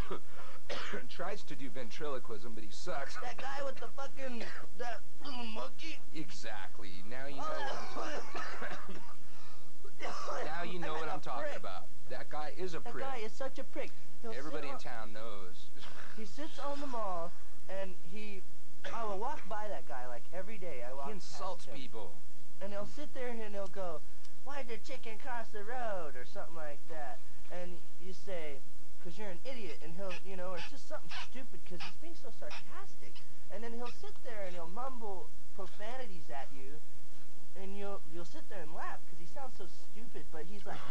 tries to do ventriloquism, but he sucks. That guy with the fucking, that little monkey? Exactly. Now you know what I'm talking Now you know That what guy's I'm a talking prick. about. That guy is a That prick. guy is such a prick. He'll sit Everybody in on- town knows. He sits on the mall, and he, I will walk by that guy like every day. I walk He insults past him. people. And he'll sit there and he'll go, "Why'd the chicken cross the road?" or something like that. And you say, "'Cause you're an idiot," and he'll, you know, or it's just something stupid because he's being so sarcastic. And then he'll sit there and he'll mumble profanities at you, and you'll you'll sit there and laugh because he sounds so stupid. But he's like,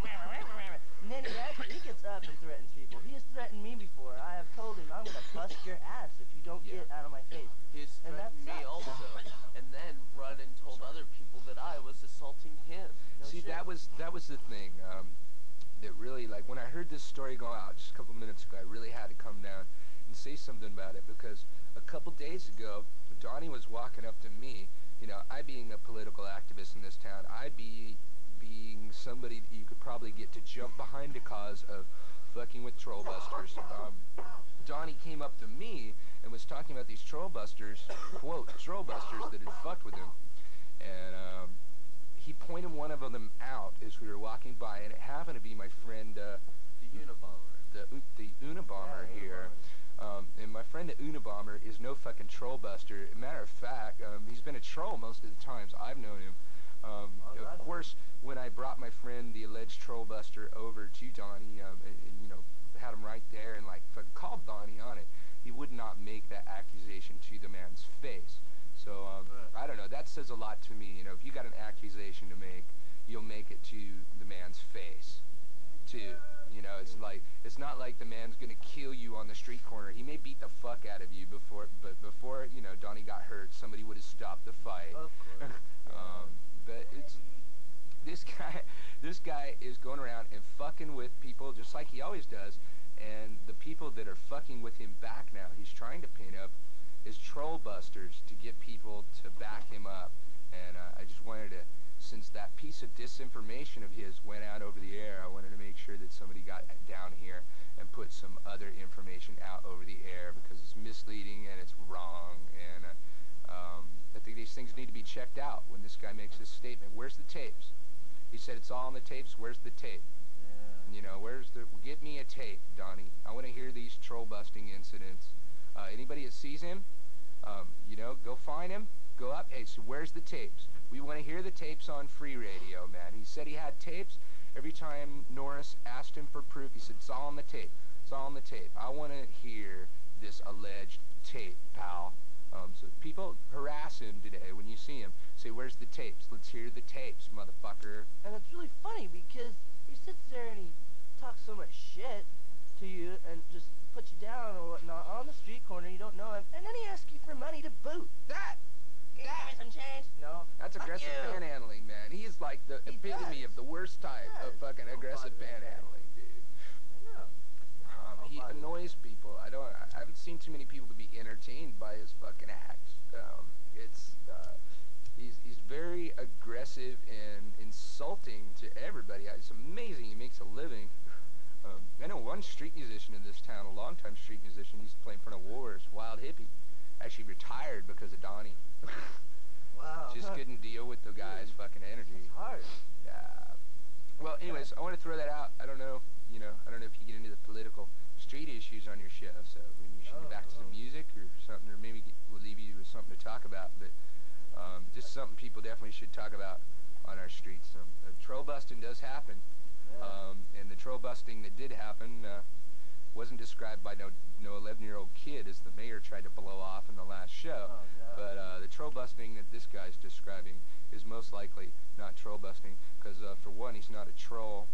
and then he actually he gets up and threatens people. He has threatened me before. I have told him I'm gonna bust your ass if you don't Yeah. get out of my face. He's And that threatened me sucks. also, and then run and told other people that I was assaulting him. See, that was that was the thing um, that really, like, when I heard this story go out just a couple minutes ago, I really had to come down and say something about it because a couple days ago, Donnie was walking up to me. You know, I being a political activist in this town, I be being somebody that you could probably get to jump behind the cause of fucking with troll busters. Um, Donnie came up to me and was talking about these troll busters, quote, troll busters that had fucked with him. And um, he pointed one of them out as we were walking by, and it happened to be my friend, uh, The Unabomber. the U- the Unabomber Yeah, here. Um, and my friend the Unabomber is no fucking troll buster. Matter of fact, um, he's been a troll most of the times I've known him. Um, Oh, of that's- course, when I brought my friend, the alleged troll buster, over to Donnie, um, and, and you know, had him right there and like fucking called Donnie on it, he would not make that accusation to the man's face. So um, Right. I don't know. That says a lot to me. You know, if you got an accusation to make, you'll make it to the man's face, too. You know, it's like it's not like the man's gonna kill you on the street corner. He may beat the fuck out of you before, but before you know Donnie got hurt, somebody would have stopped the fight. Of course. um, but it's this guy. This guy is going around and fucking with people just like he always does, and the people that are fucking with him back now, he's trying to paint up as troll busters to get people to back him up. And uh, I just wanted to, since that piece of disinformation of his went out over the air, I wanted to make sure that somebody got down here and put some other information out over the air because it's misleading and it's wrong. And uh, um, I think these things need to be checked out when this guy makes this statement. Where's the tapes? He said it's all on the tapes. Where's the tape? Yeah. You know, where's the? Get me a tape, Donnie. I want to hear these troll busting incidents. Uh, anybody that sees him, um, you know, go find him. Go up. Hey, so where's the tapes? We want to hear the tapes on free radio, man. He said he had tapes. Every time Norris asked him for proof, he said, it's all on the tape. It's all on the tape. I want to hear this alleged tape, pal. Um, so people harass him today when you see him. Say, where's the tapes? Let's hear the tapes, motherfucker. And it's really funny because he sits there and he talks so much shit to you and just puts you down or whatnot on the street corner. You don't know him, and then he asks you for money to boot. That! Can you give me some change? No. That's Fuck aggressive you. panhandling, man. He is like the He epitome does. of the worst type He of does. fucking aggressive panhandling, dude. No. Um, he annoys people. I don't. I haven't seen too many people to be entertained by his fucking act. Um, it's uh, he's he's very aggressive and insulting to everybody. It's amazing. He makes a living. Um, I know one street musician in this town, a longtime street musician. He used to play in front of Wars, Wild Hippie. Actually retired because of Donnie. Wow. Just couldn't deal with the guy's fucking energy. It's hard. Yeah. Well, anyways, I want to throw that out. I don't know, you know, I don't know if you get into the political street issues on your show, so we should Oh, get back to oh. some music or something. talk about, but um, just something people definitely should talk about on our streets. Um, uh, troll busting does happen, Yeah. um, and the troll busting that did happen uh, wasn't described by no no eleven-year-old kid, as the mayor tried to blow off in the last show. Oh, God. But uh, the troll busting that this guy's describing is most likely not troll busting, because uh, for one, he's not a troll.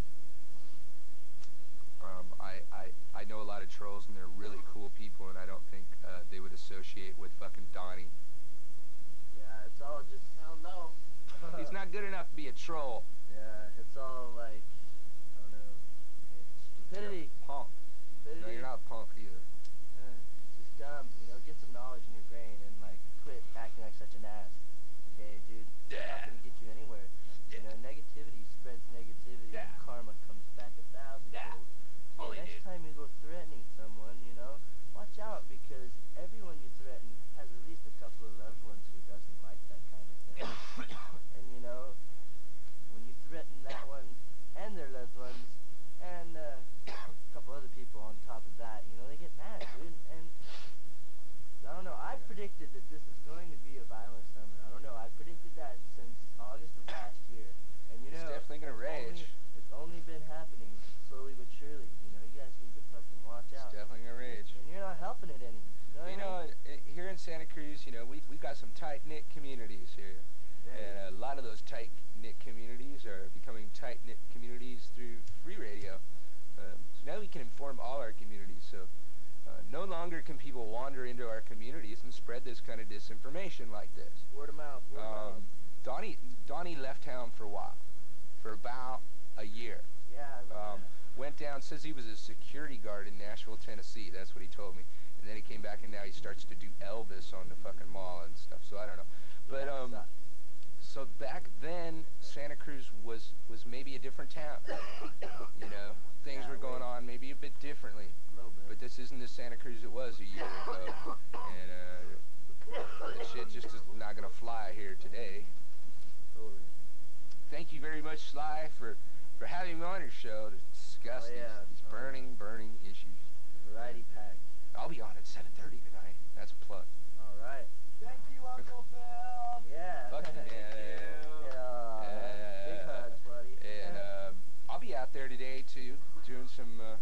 Um, I, I, I know a lot of trolls, and they're really cool people, and I don't think uh, they would associate with fucking Donnie. Yeah, it's all just, I don't know. He's not good enough to be a troll. Yeah, it's all like, I don't know, stupidity. You're a punk. Stupidity. No, you're not a punk either. Uh, it's just dumb, you know, get some knowledge in your brain and like quit acting like such an ass. Okay, dude? It's not Yeah. gonna get you anywhere. You know, negativity spreads negativity Yeah. and karma comes back a thousand Yeah. fold. Holy Next dude. time you go threatening someone, you know, watch out, because everyone you threaten has at least a couple of loved ones who doesn't like that kind of thing. And you know, when you threaten that one and their loved ones and uh, a couple other people on top of that, you know, they get mad, dude. And I don't know, I predicted that this is going to be a violent summer. I don't know, I predicted that since August of last year. And you It's know, definitely gonna it's rage. Only, it's only been happening slowly but surely. You know, you guys need to fucking watch It's out. definitely gonna rage. And you're not helping it any. You know, You know, what I mean? uh, here in Santa Cruz, you know, we we've got some tight-knit communities here, and a lot of those tight-knit communities are becoming tight-knit communities through free radio. Um, so now we can inform all our communities. So uh, no longer can people wander into our communities and spread this kind of disinformation like this. Word of mouth. Word of mouth. Um, Donnie Donnie left town for a while, for about a year. Yeah, I remember Um, that. went down, says he was a security guard in Nashville, Tennessee. That's what he told me. And then he came back, and now he starts to do Elvis on the fucking mall and stuff. So I don't know. But Yeah, um, sucks. so back then, Santa Cruz was was maybe a different town. You know, things Yeah, were going way. on maybe a bit differently. A little bit. But this isn't the Santa Cruz it was a year ago. And uh, the shit just is not gonna fly here today. Totally. Thank you very much, Sly, for, for having me on your show to discuss Oh, yeah. these, these Oh, burning, burning issues. Variety pack. I'll be on at seven thirty tonight. That's a plug. All right. Thank you, Uncle Phil. Yeah. Fucking Thank yeah, you. yeah, Yeah. yeah. Big hugs, buddy. And um, I'll be out there today too, doing some uh,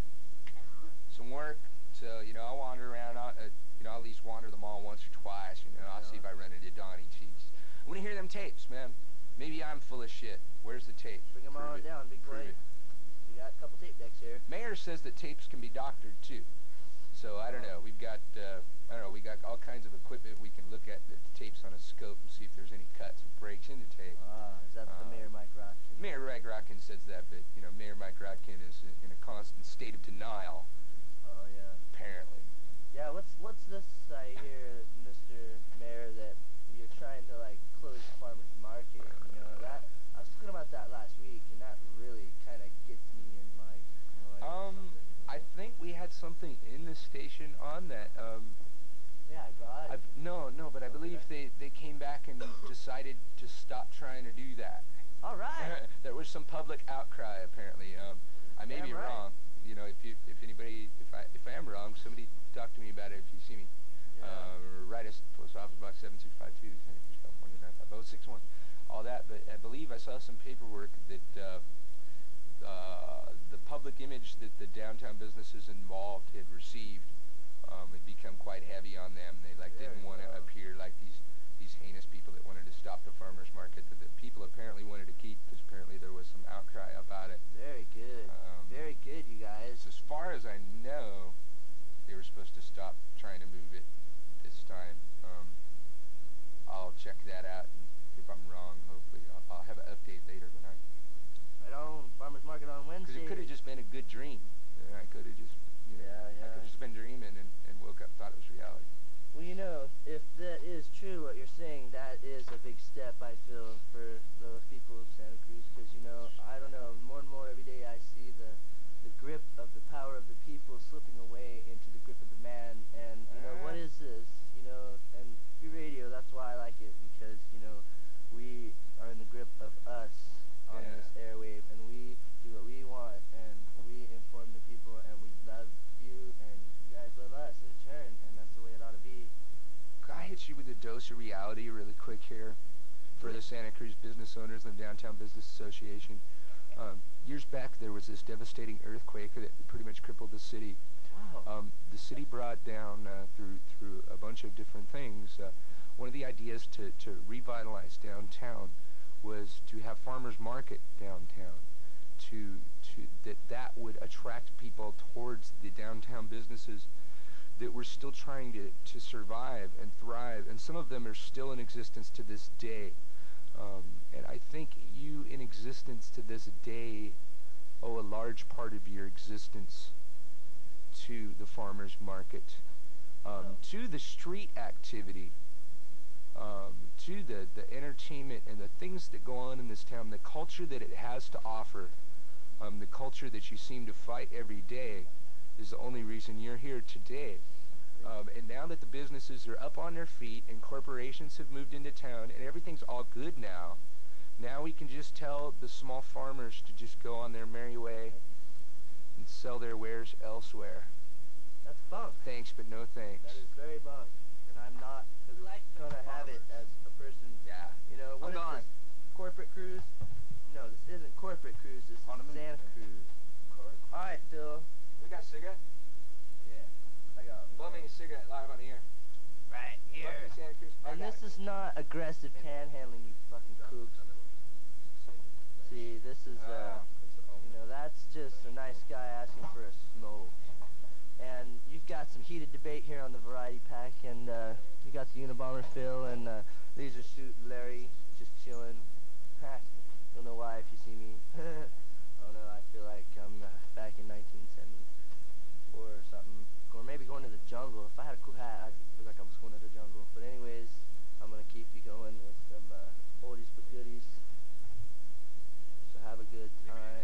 some work. So you know, I'll wander around. I'll, uh, you know, I'll at least wander the mall once or twice. You know, I'll see if I run into Donnie. Jeez, I want to hear them tapes, man. Maybe I'm full of shit. Where's the tape? Bring them Prove on it. down, big boy. Prove it. We got a couple tape decks here. Mayor says that tapes can be doctored too. So I don't know. We've got uh, I don't know. We got all kinds of equipment. We can look at the tapes on a scope and see if there's any cuts or breaks in the tape. Ah, is that the Uh, Mayor Mike Rotkin? Mayor Mike Rotkin says that, but you know, Mayor Mike Rotkin is in a constant state of denial. Oh yeah. Apparently. Yeah. What's what's this I hear, Mister Mayor, that you're trying to like close the farmers market? You know that I was talking about that last week, and that really kind of gets me in like. You know, like Um, I think we had something in the station on that. Um, yeah, I got I, it. no, no, but I believe they, they came back and decided to stop trying to do that. All right. There was some public outcry apparently. Um, I may Damn be right. wrong. You know, if you if anybody if I if I am wrong, somebody talk to me about it if you see me. Yeah. Uh, write us post office box seven six five two, Santa Cruz, California nine five zero six one. All that, but I believe I saw some paperwork that uh, uh, the public image that the downtown businesses involved had received um, had become quite heavy on them. They like There didn't you want to go. appear like these these heinous people that wanted to stop the farmers market that the people apparently wanted to keep, because apparently there was some outcry about it. Very good. Um, Very good, you guys. As far as I know, they were supposed to stop trying to move it this time. Um, I'll check that out, and if I'm wrong, hopefully I'll, I'll have an update later tonight. Right on. Farmers market on Because Wednesday. it could have just been a good dream. Uh, I could have just, you know, Yeah, I yeah. could have just been dreaming and, and woke up and thought it was reality. Well, you know, if that is true, what you're saying, that is a big step, I feel, for the people of Santa Cruz. Because, you know, I don't know, more and more every day I see the the grip of the power of the people slipping away into the grip of the man. And, you know, what is this? You know, and free radio, that's why I like it. Because, you know, we are in the grip of us on Yeah. this airwave. And we do what we want. And we inform the people. And we love you. And you guys love us in turn. And that's the way it ought to be. I had hit you with a dose of reality really quick here for the Santa Cruz business owners and the Downtown Business Association. Um, years back, there was this devastating earthquake that pretty much crippled the city. Wow. Um, the city brought down uh, through through a bunch of different things. Uh, one of the ideas to, to revitalize downtown was to have farmers market downtown, to to that that would attract people towards the downtown businesses that were still trying to, to survive and thrive, and some of them are still in existence to this day. Um, and I think you in existence to this day owe a large part of your existence to the farmers market, um, to the street activity, um, to the, the entertainment and the things that go on in this town, the culture that it has to offer, um, the culture that you seem to fight every day is the only reason you're here today. Um, and now that the businesses are up on their feet and corporations have moved into town and everything's all good now, now we can just tell the small farmers to just go on their merry way and sell their wares elsewhere. That's bunk. Thanks, but no thanks. That is very bunk, and I'm not like gonna have it as a person. Yeah. You know, what I'm is gone. this? Corporate cruise? No, this isn't corporate cruise. This is Santa Cruz. All right, Phil. We got a cigarette? Yeah. I got Blow me a cigarette live on the air. right here. Welcome to Santa Cruz. I And got this it. is not aggressive panhandling, you fucking kooks. See, this is, uh, you know, that's just a nice guy asking for a smoke. And you've got some heated debate here on the Variety Pack, and uh, you got the Unabomber Phil, and uh, Laser Suit Larry just chilling. Don't know why if you see me. I don't know, I feel like I'm uh, back in nineteen seventy-four or something. Or maybe going to the jungle. If I had a cool hat, I'd feel like I was going to the jungle. But anyways, I'm going to keep you going with some uh, oldies but goodies. So have a good time.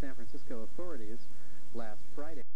San Francisco authorities last Friday.